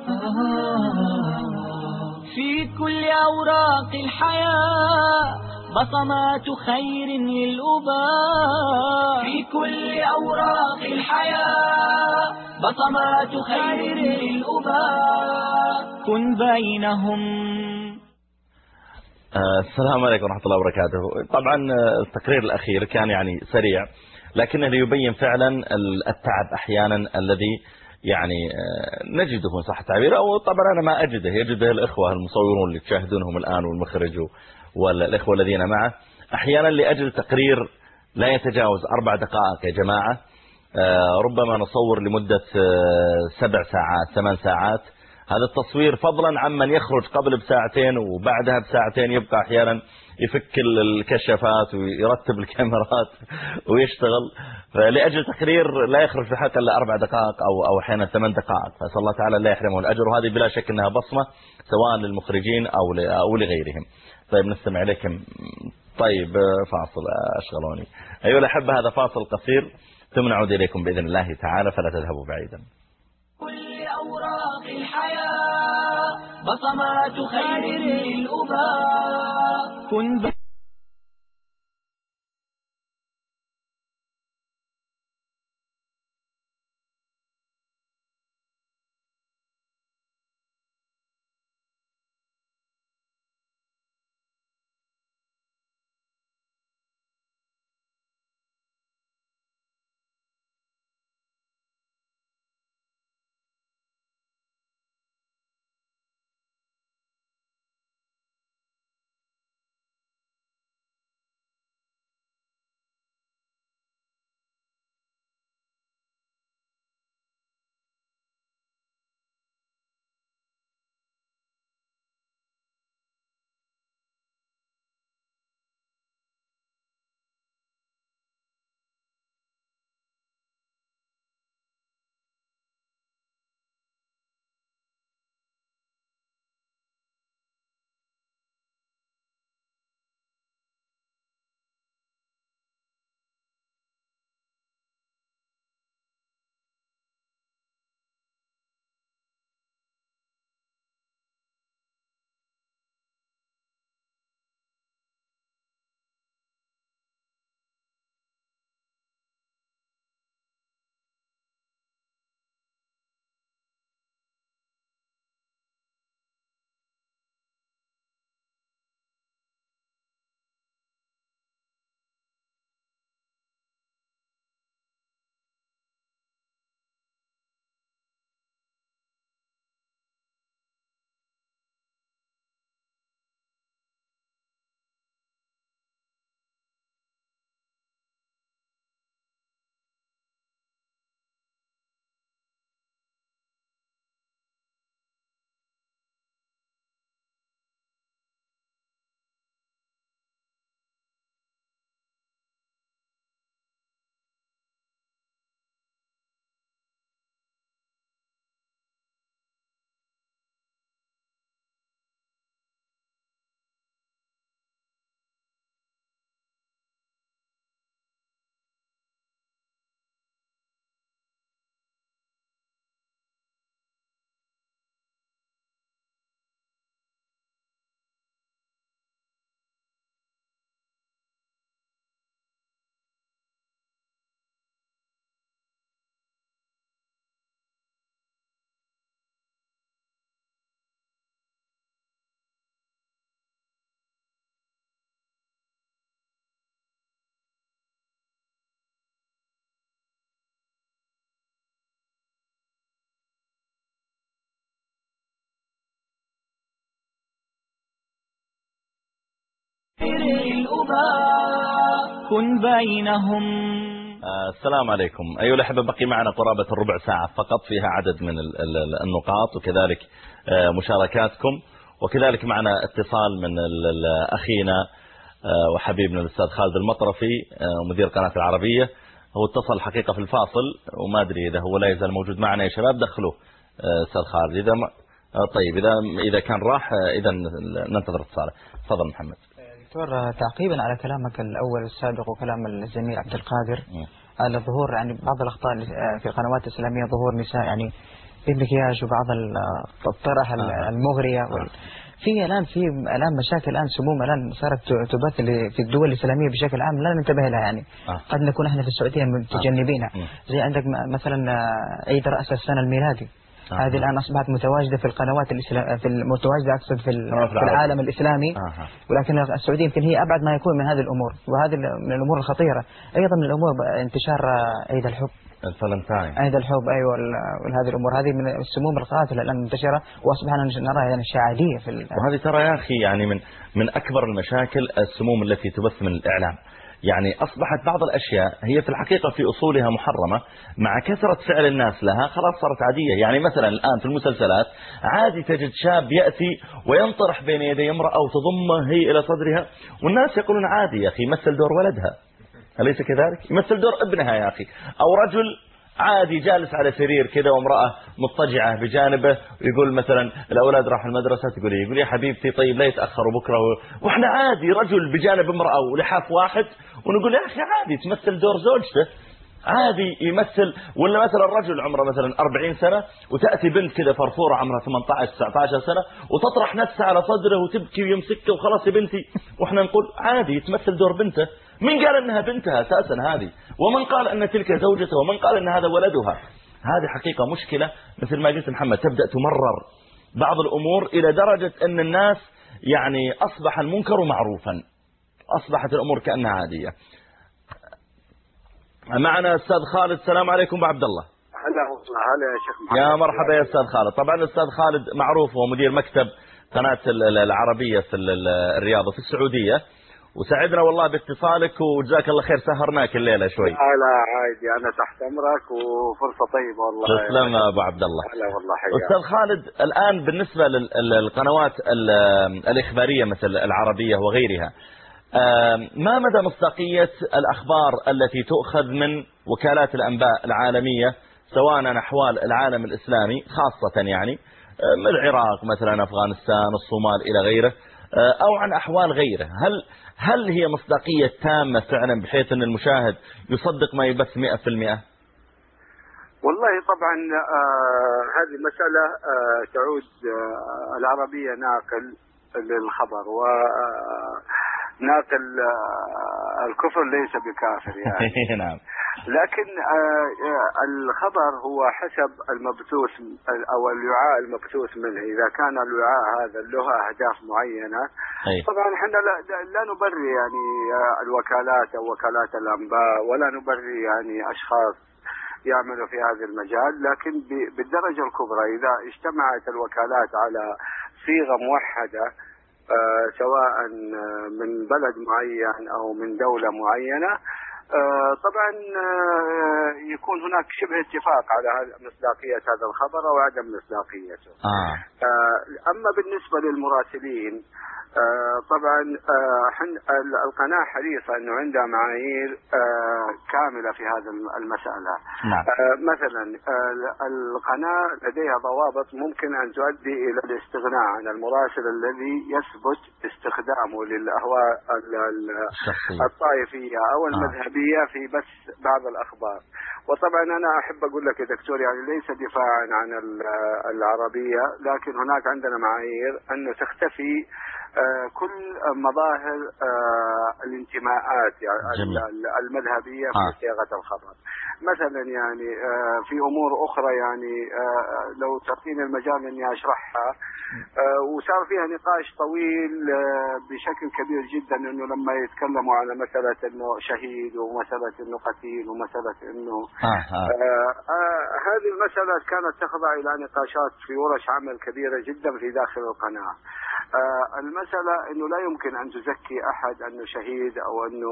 في كل أوراق الحياة بصمات خير للأباء في كل أوراق الحياة، بصمات خير للأباء كن بينهم. السلام عليكم ورحمة الله وبركاته. طبعا التقرير الأخير كان يعني سريع، لكنه يبين فعلا التعب أحيانا الذي يعني نجده صح التعبير، أو طبعا أنا ما أجده، يجده الإخوة المصورون اللي تشاهدونهم الآن والمخرج والإخوة الذين معه، أحيانا لأجل تقرير لا يتجاوز أربع دقائق يا جماعة ربما نصور لمدة سبع ساعات ثمان ساعات. هذا التصوير فضلا عمن يخرج قبل بساعتين وبعدها بساعتين يبقى أحيانا يفك الكشافات ويرتب الكاميرات ويشتغل، فلأجل تقرير لا يخرج في حلقة إلا أربع دقائق أو أو أحيانا ثمان دقائق، فأسأل الله تعالى لا يحرمه الأجر، وهذه بلا شك أنها بصمة سواء للمخرجين أو أو لغيرهم. طيب نستمع إليكم. طيب فاصل أشغلوني. أيها الأحبة هذا فاصل قصير ثم نعود إليكم بإذن الله تعالى، فلا تذهبوا بعيدا. كل أوراق الحياة بصمات خير للأباء كن ب... للأباء كن بينهم. السلام عليكم. أيها الأحبة بقي معنا قرابة الربع ساعة فقط فيها عدد من النقاط وكذلك مشاركاتكم، وكذلك معنا اتصال من أخينا وحبيبنا الأستاذ خالد المطرفي مدير قناة العربية. هو اتصل حقيقة في الفاصل وما أدري إذا هو لا يزال موجود معنا. يا شباب دخلوه أستاذ خالد. إذا ما طيب إذا إذا كان راح إذا ننتظر اتصاله. تفضل محمد. دكتور تعقيبا على كلامك الأول السابق وكلام الزميل عبد القادر على ظهور يعني بعض الأخطاء في القنوات الإسلامية، ظهور نساء يعني بالمكياج وبعض الطرح المغرية في الآن في الآن مشاكل الآن سموم الآن صارت تبث في الدول الإسلامية بشكل عام لا ننتبه لها يعني. آه. قد نكون احنا في السعودية متجنبينها. آه. زي عندك مثلا عيد رأس السنة الميلادي. آه. هذه الآن أصبحت متواجدة في القنوات الإسلام في المتواجدة أقصد في, في العالم الإسلامي. آه. ولكن السعودية يمكن هي أبعد ما يكون من هذه الأمور، وهذه من الأمور الخطيرة. أيضا من الأمور انتشار عيد الحب، الفالنتاين، عيد الحب. أيوة، وهذه الأمور هذه من السموم القاتلة الآن منتشرة وأصبحنا نراها يعني شعادية في ال... وهذه ترى يا أخي يعني من من أكبر المشاكل السموم التي تبث من الإعلام. يعني أصبحت بعض الأشياء هي في الحقيقة في أصولها محرمة، مع كثرة فعل الناس لها خلاص صارت عادية. يعني مثلا الآن في المسلسلات عادي تجد شاب يأتي وينطرح بين يدي امرأة وتضمه هي إلى صدرها، والناس يقولون عادي يا أخي يمثل دور ولدها، أليس كذلك؟ يمثل دور ابنها يا أخي. أو رجل عادي جالس على سرير كذا وامرأة مضطجعة بجانبه، ويقول مثلا الأولاد راحوا المدرسة، تقول يقول يا حبيبتي طيب لا يتأخروا بكرة، وإحنا عادي رجل بجانب امرأة ولحاف واحد ونقول يا أخي عادي تمثل دور زوجته، عادي يمثل. ولا مثلا الرجل عمره مثلا أربعين سنة وتأتي بنت كذا فرفورة عمرها ثمانية عشر تسعة عشر سنة وتطرح نفسها على صدره وتبكي ويمسكها وخلاص يا بنتي، وإحنا نقول عادي تمثل دور بنته. من قال أنها بنتها أساسا هذه؟ ومن قال أن تلك زوجته؟ ومن قال أن هذا ولدها؟ هذه حقيقة مشكلة. مثل ما قلت محمد، تبدأ تمرر بعض الأمور إلى درجة أن الناس يعني أصبح المنكر معروفا، أصبحت الأمور كأنها عادية. معنا أستاذ خالد. السلام عليكم أبو عبد الله. هلا هلا يا شيخ محمد. يا مرحبا يا أستاذ خالد. طبعا الأستاذ خالد معروف، هو مدير مكتب قناة العربية في الرياض في السعودية، وسعدنا والله باتصالك وجزاك الله خير، سهرناك الليلة شوي. لا لا عادي، أنا تحت أمرك وفرصة طيبة والله. تسلم يا أبو عبد الله. لا والله حياك. أستاذ خالد، الآن بالنسبة للقنوات الإخبارية مثل العربية وغيرها، ما مدى مصداقية الأخبار التي تؤخذ من وكالات الأنباء العالمية سواء عن أحوال العالم الإسلامي خاصة يعني من العراق مثلا، أفغانستان، الصومال إلى غيره، أو عن أحوال غيره؟ هل هل هي مصداقية تامة فعلا بحيث أن المشاهد يصدق ما يبث مئة في المئة؟ والله طبعا آه هذه مسألة آه تعود آه العربية ناقل للخبر، و ناقل الكفر ليس بكافر يعني. نعم. لكن الخبر هو حسب المبثوث أو الوعاء المبثوث منه. إذا كان الوعاء هذا له أهداف معينة، طبعا احنا لا, لا نبري يعني الوكالات أو وكالات الأنباء، ولا نبري يعني أشخاص يعملوا في هذا المجال، لكن بالدرجة الكبرى إذا اجتمعت الوكالات على صيغة موحدة آه سواء من بلد معين أو من دولة معينة، آه طبعا آه يكون هناك شبه اتفاق على مصداقية هذا الخبر أو عدم مصداقيته. آه. آه أما بالنسبة للمراسلين، آه طبعا آه القناة حريصة أنه عندها معايير آه كاملة في هذا المسألة. نعم. آه مثلا آه القناة لديها ضوابط ممكن أن تؤدي إلى الاستغناء عن المراسل الذي يثبت استخدامه للأهواء الطائفية أو المذهبية في بث بعض الأخبار. وطبعا أنا أحب أقول لك يا دكتور، يعني ليس دفاعا عن العربية، لكن هناك عندنا معايير أنه تختفي آه كل مظاهر آه الانتماءات يعني المذهبية في آه. صياغة الخبر. مثلا يعني آه في أمور أخرى يعني آه لو تعطيني المجال أني أشرحها، آه وصار فيها نقاش طويل آه بشكل كبير جدا، أنه لما يتكلموا على مسألة أنه شهيد ومسألة أنه قتيل ومسألة أنه آه. آه. آه آه هذه المسألة كانت تخضع إلى نقاشات في ورش عمل كبيرة جدا في داخل القناة. آه المسألة أنه لا يمكن أن تزكي أحد أنه شهيد أو أنه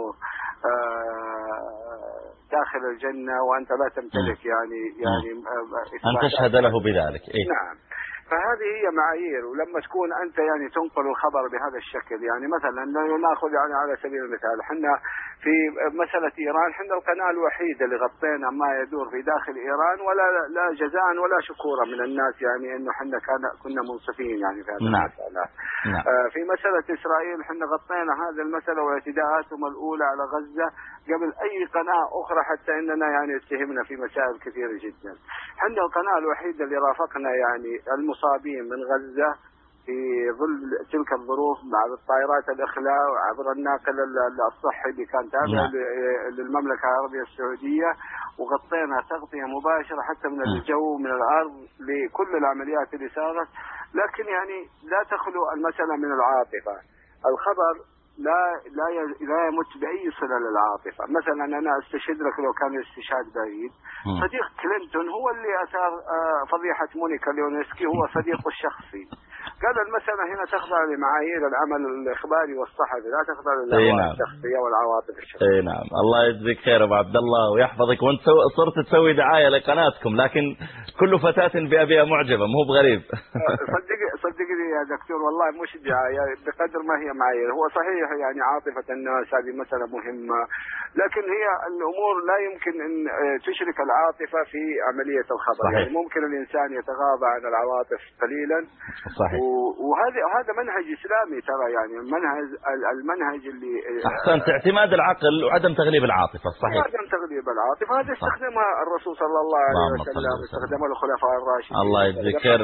آه داخل الجنة وأنت لا تمتلك يعني يعني أن تشهد له بذلك. إيه؟ نعم. فهذه هي معايير، ولما تكون أنت يعني تنقل الخبر بهذا الشكل، يعني مثلا نأخذ يعني على سبيل المثال، حنا في مسألة إيران حنا القناة الوحيدة اللي غطينا ما يدور في داخل إيران، ولا لا جزاء ولا شكورا من الناس، يعني إنه حنا كنا منصفين يعني في هذه نعم. المسألة. نعم. آه في مسألة إسرائيل حنا غطينا هذه المسألة واعتداءاتهم الأولى على غزة قبل أي قناة أخرى، حتى إننا يعني اتهمنا في مسائل كثيرة جدا. حنا القناة الوحيدة اللي رافقنا يعني المصابين من غزة في ظل تلك الظروف مع الطائرات الإخلاء عبر الناقل الصحي اللي كان تابع نعم. للمملكة العربية السعودية، وغطينا تغطية مباشرة حتى من الجو ومن الأرض لكل العمليات اللي صارت. لكن يعني لا تخلو المسألة من العاطفة. الخبر لا لا لا يمت بأي صلة للعاطفة. مثلا أنا استشهد لك لو كان الاستشهاد بعيد، صديق كلينتون هو اللي أثار فضيحة مونيكا ليونسكي، هو صديقه الشخصي. قال المسألة هنا تخضع لمعايير العمل الإخباري والصحفي، لا تخضع للأهواء نعم. الشخصية والعواطف الشخصية. اي نعم، الله يجزيك خير ابو عبد الله ويحفظك. وانت صرت تسوي دعاية لقناتكم، لكن كل فتاة بأبيها معجبة، مو بغريب. صدقني صدقني يا دكتور، والله مش دعاية بقدر ما هي معايير. هو صحيح يعني عاطفة الناس هذه مسألة مهمة، لكن هي الأمور لا يمكن أن تشرك العاطفة في عملية الخبر. صحيح. يعني ممكن الإنسان يتغاضى عن العواطف قليلا. صحيح. وهذا هذا منهج إسلامي ترى، يعني المنهج المنهج اللي أحسنت، اعتماد العقل وعدم تغليب العاطفة. صحيح. وعدم تغليب العاطفة، هذا استخدمها الرسول صلى الله عليه وسلم، استخدمه الخلفاء الراشدين. الله يجزيك خير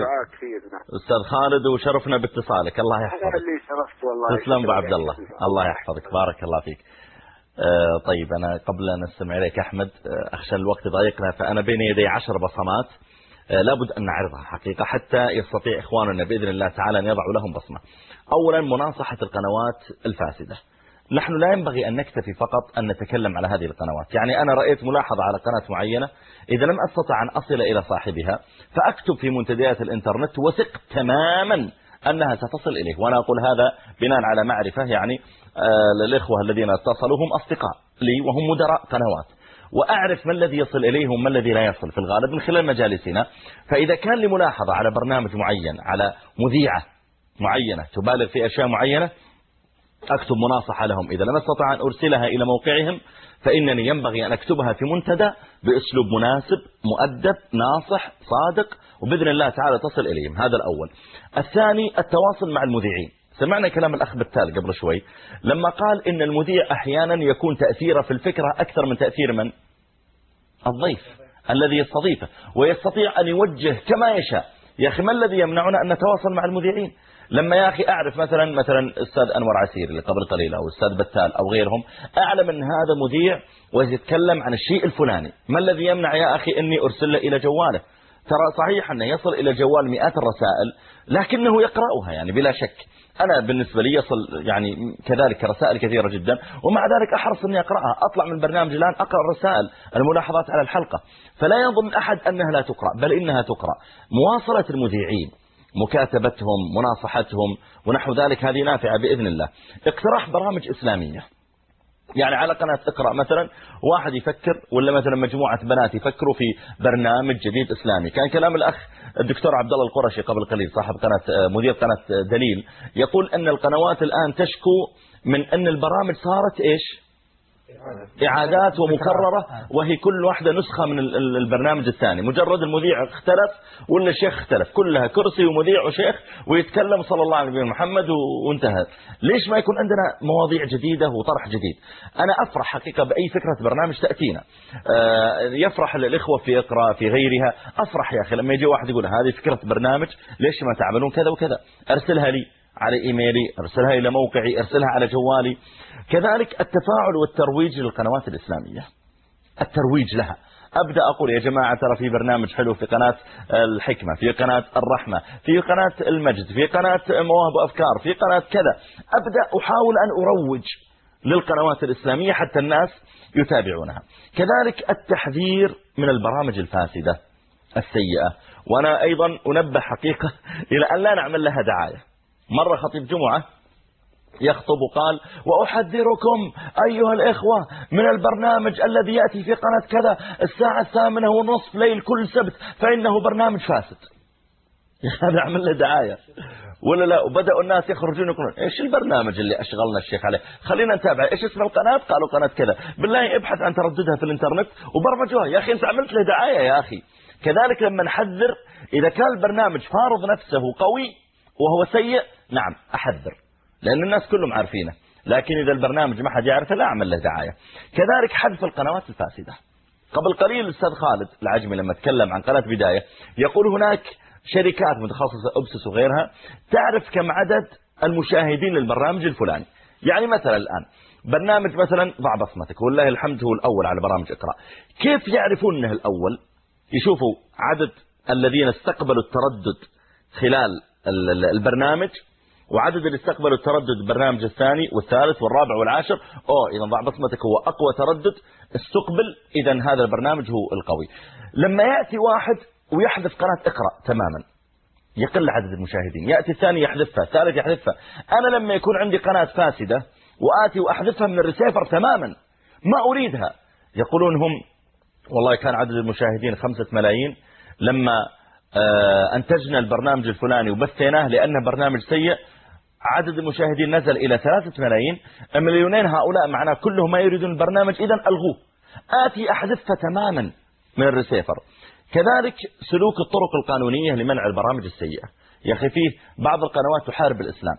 أستاذ خالد، وشرفنا باتصالك. الله يحفظك. اللي شرفت والله. تسلم ابو عبد الله، الله يحفظك، بارك الله فيك. آه طيب، أنا قبل أن نستمع إليك أحمد، آه أخشى الوقت ضايقنا، فأنا بين يدي عشر بصمات آه لابد أن نعرضها حقيقة حتى يستطيع إخواننا بإذن الله تعالى أن يضعوا لهم بصمة. أولا، مناصحة القنوات الفاسدة. نحن لا ينبغي أن نكتفي فقط أن نتكلم على هذه القنوات. يعني أنا رأيت ملاحظة على قناة معينة، إذا لم أستطع أن أصل إلى صاحبها فأكتب في منتديات الإنترنت وثق تماما أنها ستصل إليه. وأنا أقول هذا بناء على معرفة، يعني آه الإخوة الذين اتصلوا هم أصدقاء لي وهم مدراء قنوات، وأعرف ما الذي يصل إليه وما الذي لا يصل في الغالب من خلال مجالسنا. فإذا كان لي ملاحظة على برنامج معين، على مذيعة معينة تبالغ في أشياء معينة، أكتب مناصحة لهم. إذا لم أستطع أن أرسلها إلى موقعهم فإنني ينبغي أن أكتبها في منتدى بأسلوب مناسب مؤدب ناصح صادق، وبإذن الله تعالى تصل إليهم. هذا الأول. الثاني، التواصل مع المذيعين. سمعنا كلام الأخ بتال قبل شوي لما قال إن المذيع أحيانا يكون تأثيره في الفكرة أكثر من تأثير من الضيف الذي يستضيفه، ويستطيع أن يوجه كما يشاء. يا أخي ما الذي يمنعنا أن نتواصل مع المذيعين؟ لما يا أخي أعرف مثلا مثلا أستاذ أنور عسير اللي قبل قليل أو أستاذ بتال أو غيرهم، أعلم أن هذا مذيع ويتكلم عن الشيء الفلاني، ما الذي يمنع يا أخي أني أرسل إلى جواله؟ ترى صحيح أنه يصل إلى جوال مئات الرسائل لكنه يقرأها يعني بلا شك. أنا بالنسبة لي يصل يعني كذلك رسائل كثيرة جدا، ومع ذلك أحرص أني أقرأها. أطلع من برنامج الآن أقرأ الرسائل الملاحظات على الحلقة، فلا يظن أحد أنها لا تقرأ، بل إنها تقرأ. مواصلة المذيعين، مكاتبتهم، مناصحتهم ونحو ذلك، هذه نافعة بإذن الله. اقتراح برامج إسلامية، يعني على قناة اقرأ مثلا واحد يفكر، ولا مثلا مجموعة بنات يفكروا في برنامج جديد إسلامي. كان كلام الأخ الدكتور عبد الله القرشي قبل قليل صاحب قناة مدير قناة دليل، يقول أن القنوات الآن تشكو من أن البرامج صارت إيش؟ إعادات ومكررة، وهي كل واحدة نسخة من البرنامج الثاني. مجرد المذيع اختلف ولا الشيخ اختلف، كلها كرسي ومذيع وشيخ ويتكلم صلى الله عليه محمد وانتهى. ليش ما يكون عندنا مواضيع جديدة وطرح جديد؟ أنا أفرح حقيقة بأي فكرة برنامج تأتينا. يفرح الإخوة في اقرأ في غيرها. أفرح يا أخي لما يجي واحد يقول هذه فكرة برنامج، ليش ما تعملون كذا وكذا؟ أرسلها لي على إيميلي، أرسلها إلى موقعي، أرسلها على جوالي. كذلك التفاعل والترويج للقنوات الإسلامية، الترويج لها. أبدأ أقول يا جماعة ترى في برنامج حلو في قناة الحكمة، في قناة الرحمة، في قناة المجد، في قناة مواهب وأفكار، في قناة كذا. أبدأ أحاول أن أروج للقنوات الإسلامية حتى الناس يتابعونها. كذلك التحذير من البرامج الفاسدة السيئة. وأنا أيضا أنبه حقيقة إلى أن لا نعمل لها دعاية. مرة خطيب جمعة يخطب وقال وأحذركم أيها الإخوة من البرنامج الذي يأتي في قناة كذا الساعة الثامنة ونصف ليل كل سبت فإنه برنامج فاسد. هذا عمل له دعاية ولا لا؟ وبدأوا الناس يخرجون يقولون إيش البرنامج اللي أشغلنا الشيخ عليه، خلينا نتابع. إيش اسم القناة؟ قالوا قناة كذا. بالله ابحث عن ترددها في الانترنت وبرمجوها. يا أخي أنت عملت له دعاية يا أخي. كذلك لما نحذر، إذا كان البرنامج فارض نفسه قوي وهو سيء، نعم أحذر لأن الناس كلهم عارفينه. لكن إذا البرنامج ما حد يعرفه لا أعمل له دعاية. كذلك حذف القنوات الفاسدة. قبل قليل الأستاذ خالد العجمي لما تكلم عن قناة بداية يقول هناك شركات متخصصة أبسس وغيرها تعرف كم عدد المشاهدين للبرنامج الفلاني. يعني مثلا الآن برنامج مثلا ضع بصمتك والله الحمد هو الأول على برامج اقرأ، كيف يعرفون أنه الأول؟ يشوفوا عدد الذين استقبلوا التردد خلال البرنامج وعدد اللي استقبلوا التردد البرنامج الثاني والثالث والرابع والعاشر. أوه إذا ضع بصمتك هو أقوى تردد استقبل، إذا هذا البرنامج هو القوي. لما يأتي واحد ويحذف قناة اقرأ تماما يقل عدد المشاهدين، يأتي الثاني يحذفها، الثالث يحذفها. أنا لما يكون عندي قناة فاسدة وآتي وأحذفها من الريسيفر تماما ما أريدها، يقولون هم والله كان عدد المشاهدين خمسة ملايين لما آه أنتجنا البرنامج الفلاني وبثيناه لأنه برنامج سيء عدد المشاهدين نزل إلى ثلاثة ملايين. المليونين هؤلاء معناه كلهم ما يريدون البرنامج، إذن ألغوه. آتي أحذفها تماما من الريسيفر. كذلك سلوك الطرق القانونية لمنع البرامج السيئة. يا أخي فيه بعض القنوات تحارب الإسلام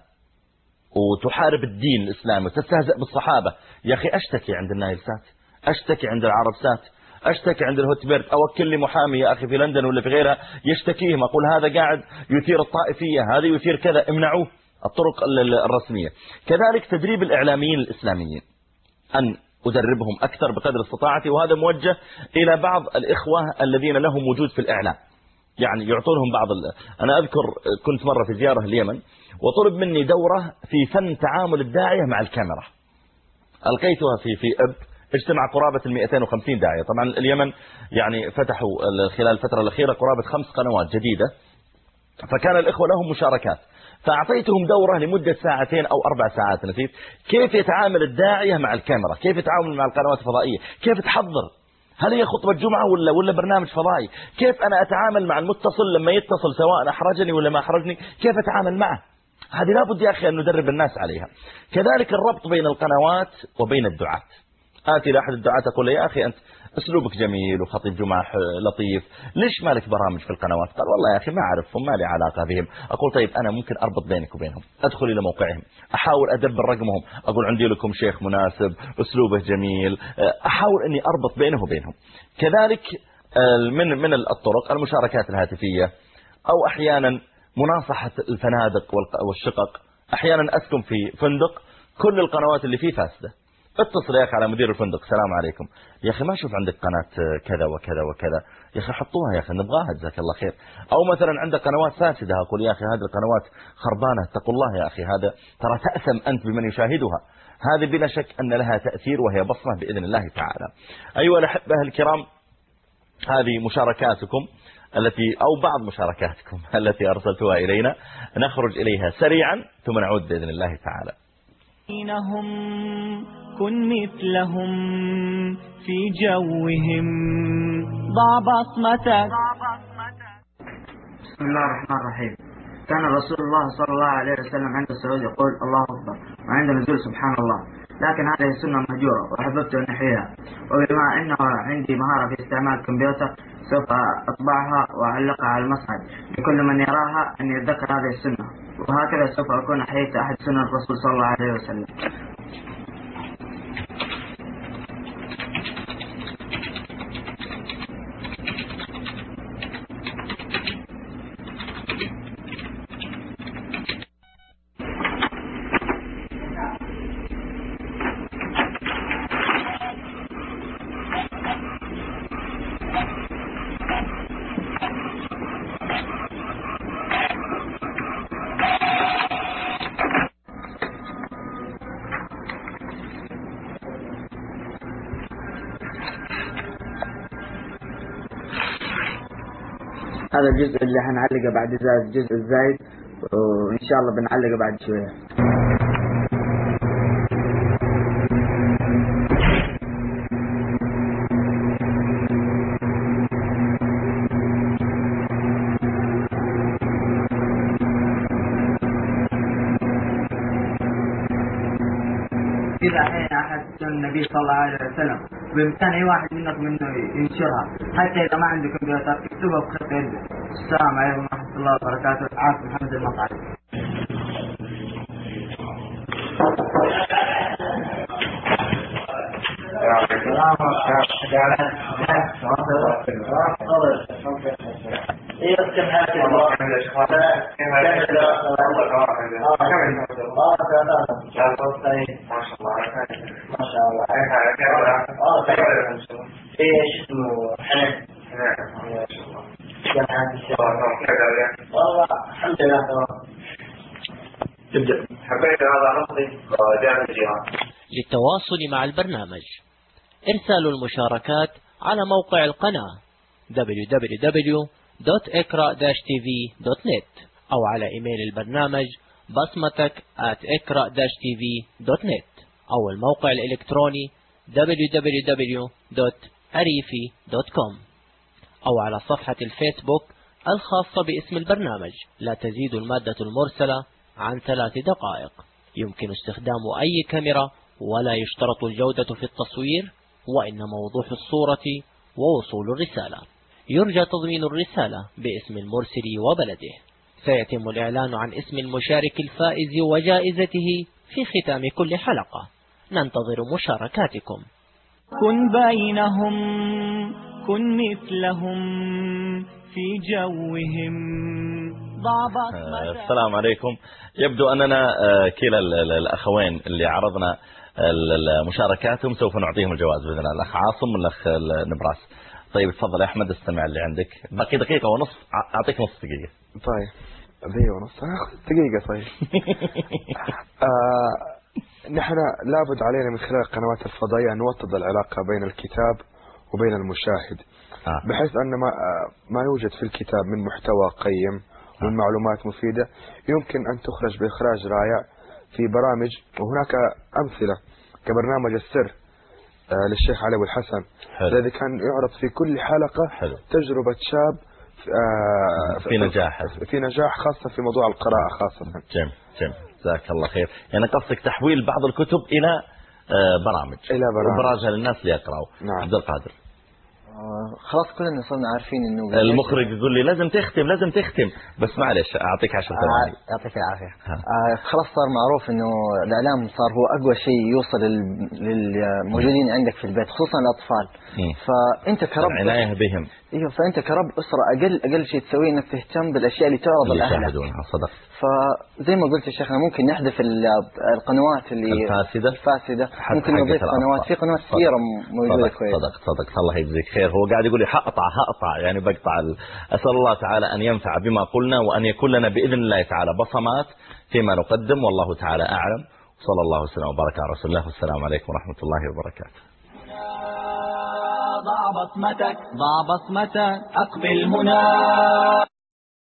وتحارب الدين الإسلامي وتستهزئ بالصحابة. يا أخي أشتكي عند النايل سات، أشتكي عند العرب سات، أشتكي عند الهوتبيرد، أوكل لي محامي يا أخي في لندن ولا في غيرها يشتكيهم، أقول هذا قاعد يثير الطائفية، هذا يثير كذا، امنعوه. الطرق الرسمية. كذلك تدريب الإعلاميين الإسلاميين أن أدربهم أكثر بقدر استطاعتي، وهذا موجه إلى بعض الإخوة الذين لهم وجود في الإعلام، يعني يعطونهم بعض ال... أنا أذكر كنت مرة في زيارة اليمن وطلب مني دورة في فن تعامل الداعية مع الكاميرا، ألقيتها في في أب اجتمع قرابة المئتين وخمسين داعية. طبعا اليمن يعني فتحوا خلال الفترة الأخيرة قرابة خمس قنوات جديدة، فكان الإخوة لهم مشاركات، فأعطيتهم دورة لمدة ساعتين أو أربع ساعات نسيت كيف يتعامل الداعية مع الكاميرا، كيف يتعامل مع القنوات الفضائية، كيف تحضر، هل هي خطبة جمعة ولا ولا برنامج فضائي، كيف أنا أتعامل مع المتصل لما يتصل سواء أحرجني ولا ما أحرجني، كيف أتعامل معه. هذه لابد يا أخي أن ندرب الناس عليها. كذلك الربط بين القنوات وبين الدعاة. آتي لأحد الدعاة أقول يا أخي أنت أسلوبك جميل وخطيب جمعة لطيف، ليش مالك برامج في القنوات؟ قال والله يا أخي ما أعرفهم، ما لي علاقة بهم. أقول طيب أنا ممكن أربط بينك وبينهم، أدخل إلى موقعهم، أحاول أدبر رقمهم، أقول عندي لكم شيخ مناسب أسلوبه جميل، أحاول أني أربط بينه وبينهم. كذلك من من الطرق المشاركات الهاتفية، أو أحيانا مناصحة الفنادق والشقق. أحيانا أسكن في فندق كل القنوات اللي فيه فاسدة، اتصل يا أخي على مدير الفندق السلام عليكم يا أخي ما أشوف عندك قناة كذا وكذا وكذا، يا أخي حطوها يا أخي نبغاها جزاك الله خير. أو مثلا عندك قنوات فاسدة أقول يا أخي هذه القنوات خربانة اتقوا الله يا أخي، هذا ترى تأثم أنت بمن يشاهدها. هذه بلا شك أن لها تأثير وهي بصمة بإذن الله تعالى. أيها الأحبة الكرام، هذه مشاركاتكم التي أو بعض مشاركاتكم التي أرسلتها إلينا، نخرج إليها سريعا ثم نعود بإذن الله تعالى. بينهم كن مثلهم في جوهم ضع بصمتك. بسم الله الرحمن الرحيم. كان رسول الله صلى الله عليه وسلم عند السعود يقول الله أكبر، وعند النزول سبحان الله، لكن هذه السنة مهجورة وأحببت أن أحييها، وبما أنه عندي مهارة في استعمال الكمبيوتر سوف أطبعها وأعلقها على المصعد لكل من يراها أن يتذكر هذه السنة، وهكذا سوف أكون أحييت أحد سنن الرسول صلى الله عليه وسلم. هذا الجزء اللي هنعلقه بعد الجزء الزايد، وإن شاء الله بنعلقه بعد شوية. إذا حين أحد سنة النبي صلى الله عليه وسلم بإمكان أي واحد منكم إنه ينشرها، حتى إذا ما عنده كمبيوتر اكتبها بخط يده. السلام عليكم ورحمة الله وبركاته. عاصم محمد المطعم. السلام عليكم. ايه كم حاجة الله كم يا شيخ كم ما شاء الله ما شاء الله اه ايش اسمه حنان ما شاء الله كم حاجة والله الحمد لله تمام تبدأ حبيت هذا قصدي جامع الجيران. للتواصل مع البرنامج إرسال المشاركات على موقع القناة دبليو دبليو دبليو دوت اقرأ داش تي في دوت نت أو على إيميل البرنامج بصمتك آت اقرأ داش تي في دوت نت أو الموقع الإلكتروني دبليو دبليو دبليو دوت أريفي دوت كوم أو على صفحة الفيسبوك الخاصة باسم البرنامج. لا تزيد المادة المرسلة عن ثلاث دقائق. يمكن استخدام أي كاميرا ولا يشترط الجودة في التصوير، وإنما وضوح الصورة ووصول الرسالة. يرجى تضمين الرسالة باسم المرسل وبلده. سيتم الإعلان عن اسم المشارك الفائز وجائزته في ختام كل حلقة. ننتظر مشاركاتكم. كن بينهم كن مثلهم في جوهم. السلام عليكم. يبدو أننا كلا الأخوين اللي عرضنا مشاركاتهم سوف نعطيهم الجوائز بإذن الله. الأخ عاصم والأخ نبراس. طيب تفضل يا أحمد استمع اللي عندك. باقي دقيقة ونصف، أعطيك نص دقيقة. طيب دقيقة ونص دقيقة. طيب آه نحن لابد علينا من خلال القنوات الفضائية أن نوطد العلاقة بين الكتاب وبين المشاهد، آه. بحيث أن ما, ما يوجد في الكتاب من محتوى قيم ومن معلومات مفيدة يمكن أن تخرج بإخراج رائع في برامج. وهناك أمثلة كبرنامج السر آه للشيخ علي والحسن الذي كان يعرض في كل حلقة حلو. تجربة شاب آه في نجاح في نجاح خاصة في موضوع القراءة خاصة. جميل جميل جزاك الله خير. يعني قصدك تحويل بعض الكتب إلى آه برامج إلى برامج وبرازها للناس ليقرأوا. نعم. عبد القادر. آه خلاص كلنا صرنا عارفين انه المخرج يقول لي لازم تختم لازم تختم بس معلش اعطيك عشر ثواني. آه يعطيك العافيه. آه خلاص صار معروف انه الاعلام صار هو اقوى شيء يوصل للموجودين عندك في البيت خصوصا الاطفال. م. فانت كرب العنايه بهم. ايوه فانت كرب اسره اقل اقل شيء تسويه انك تهتم بالاشياء اللي تعرض لاهلك. صدق. فزي ما قلت يا شيخنا ممكن نحذف القنوات اللي الفاسده الفاسده ممكن نضيف قنوات في قنوات كثيره موجوده كويسه. صدق صدق الله يجزيك خير. هو قاعد يقول لي حقطع حقطع يعني بقطع. اسال الله تعالى ان ينفع بما قلنا وان يكون لنا باذن الله تعالى بصمات فيما نقدم، والله تعالى اعلم. صلى الله وسلم وبارك على رسول الله والسلام عليكم ورحمه الله وبركاته. ضع بصمتك ضع بصمتك أقبل هنا.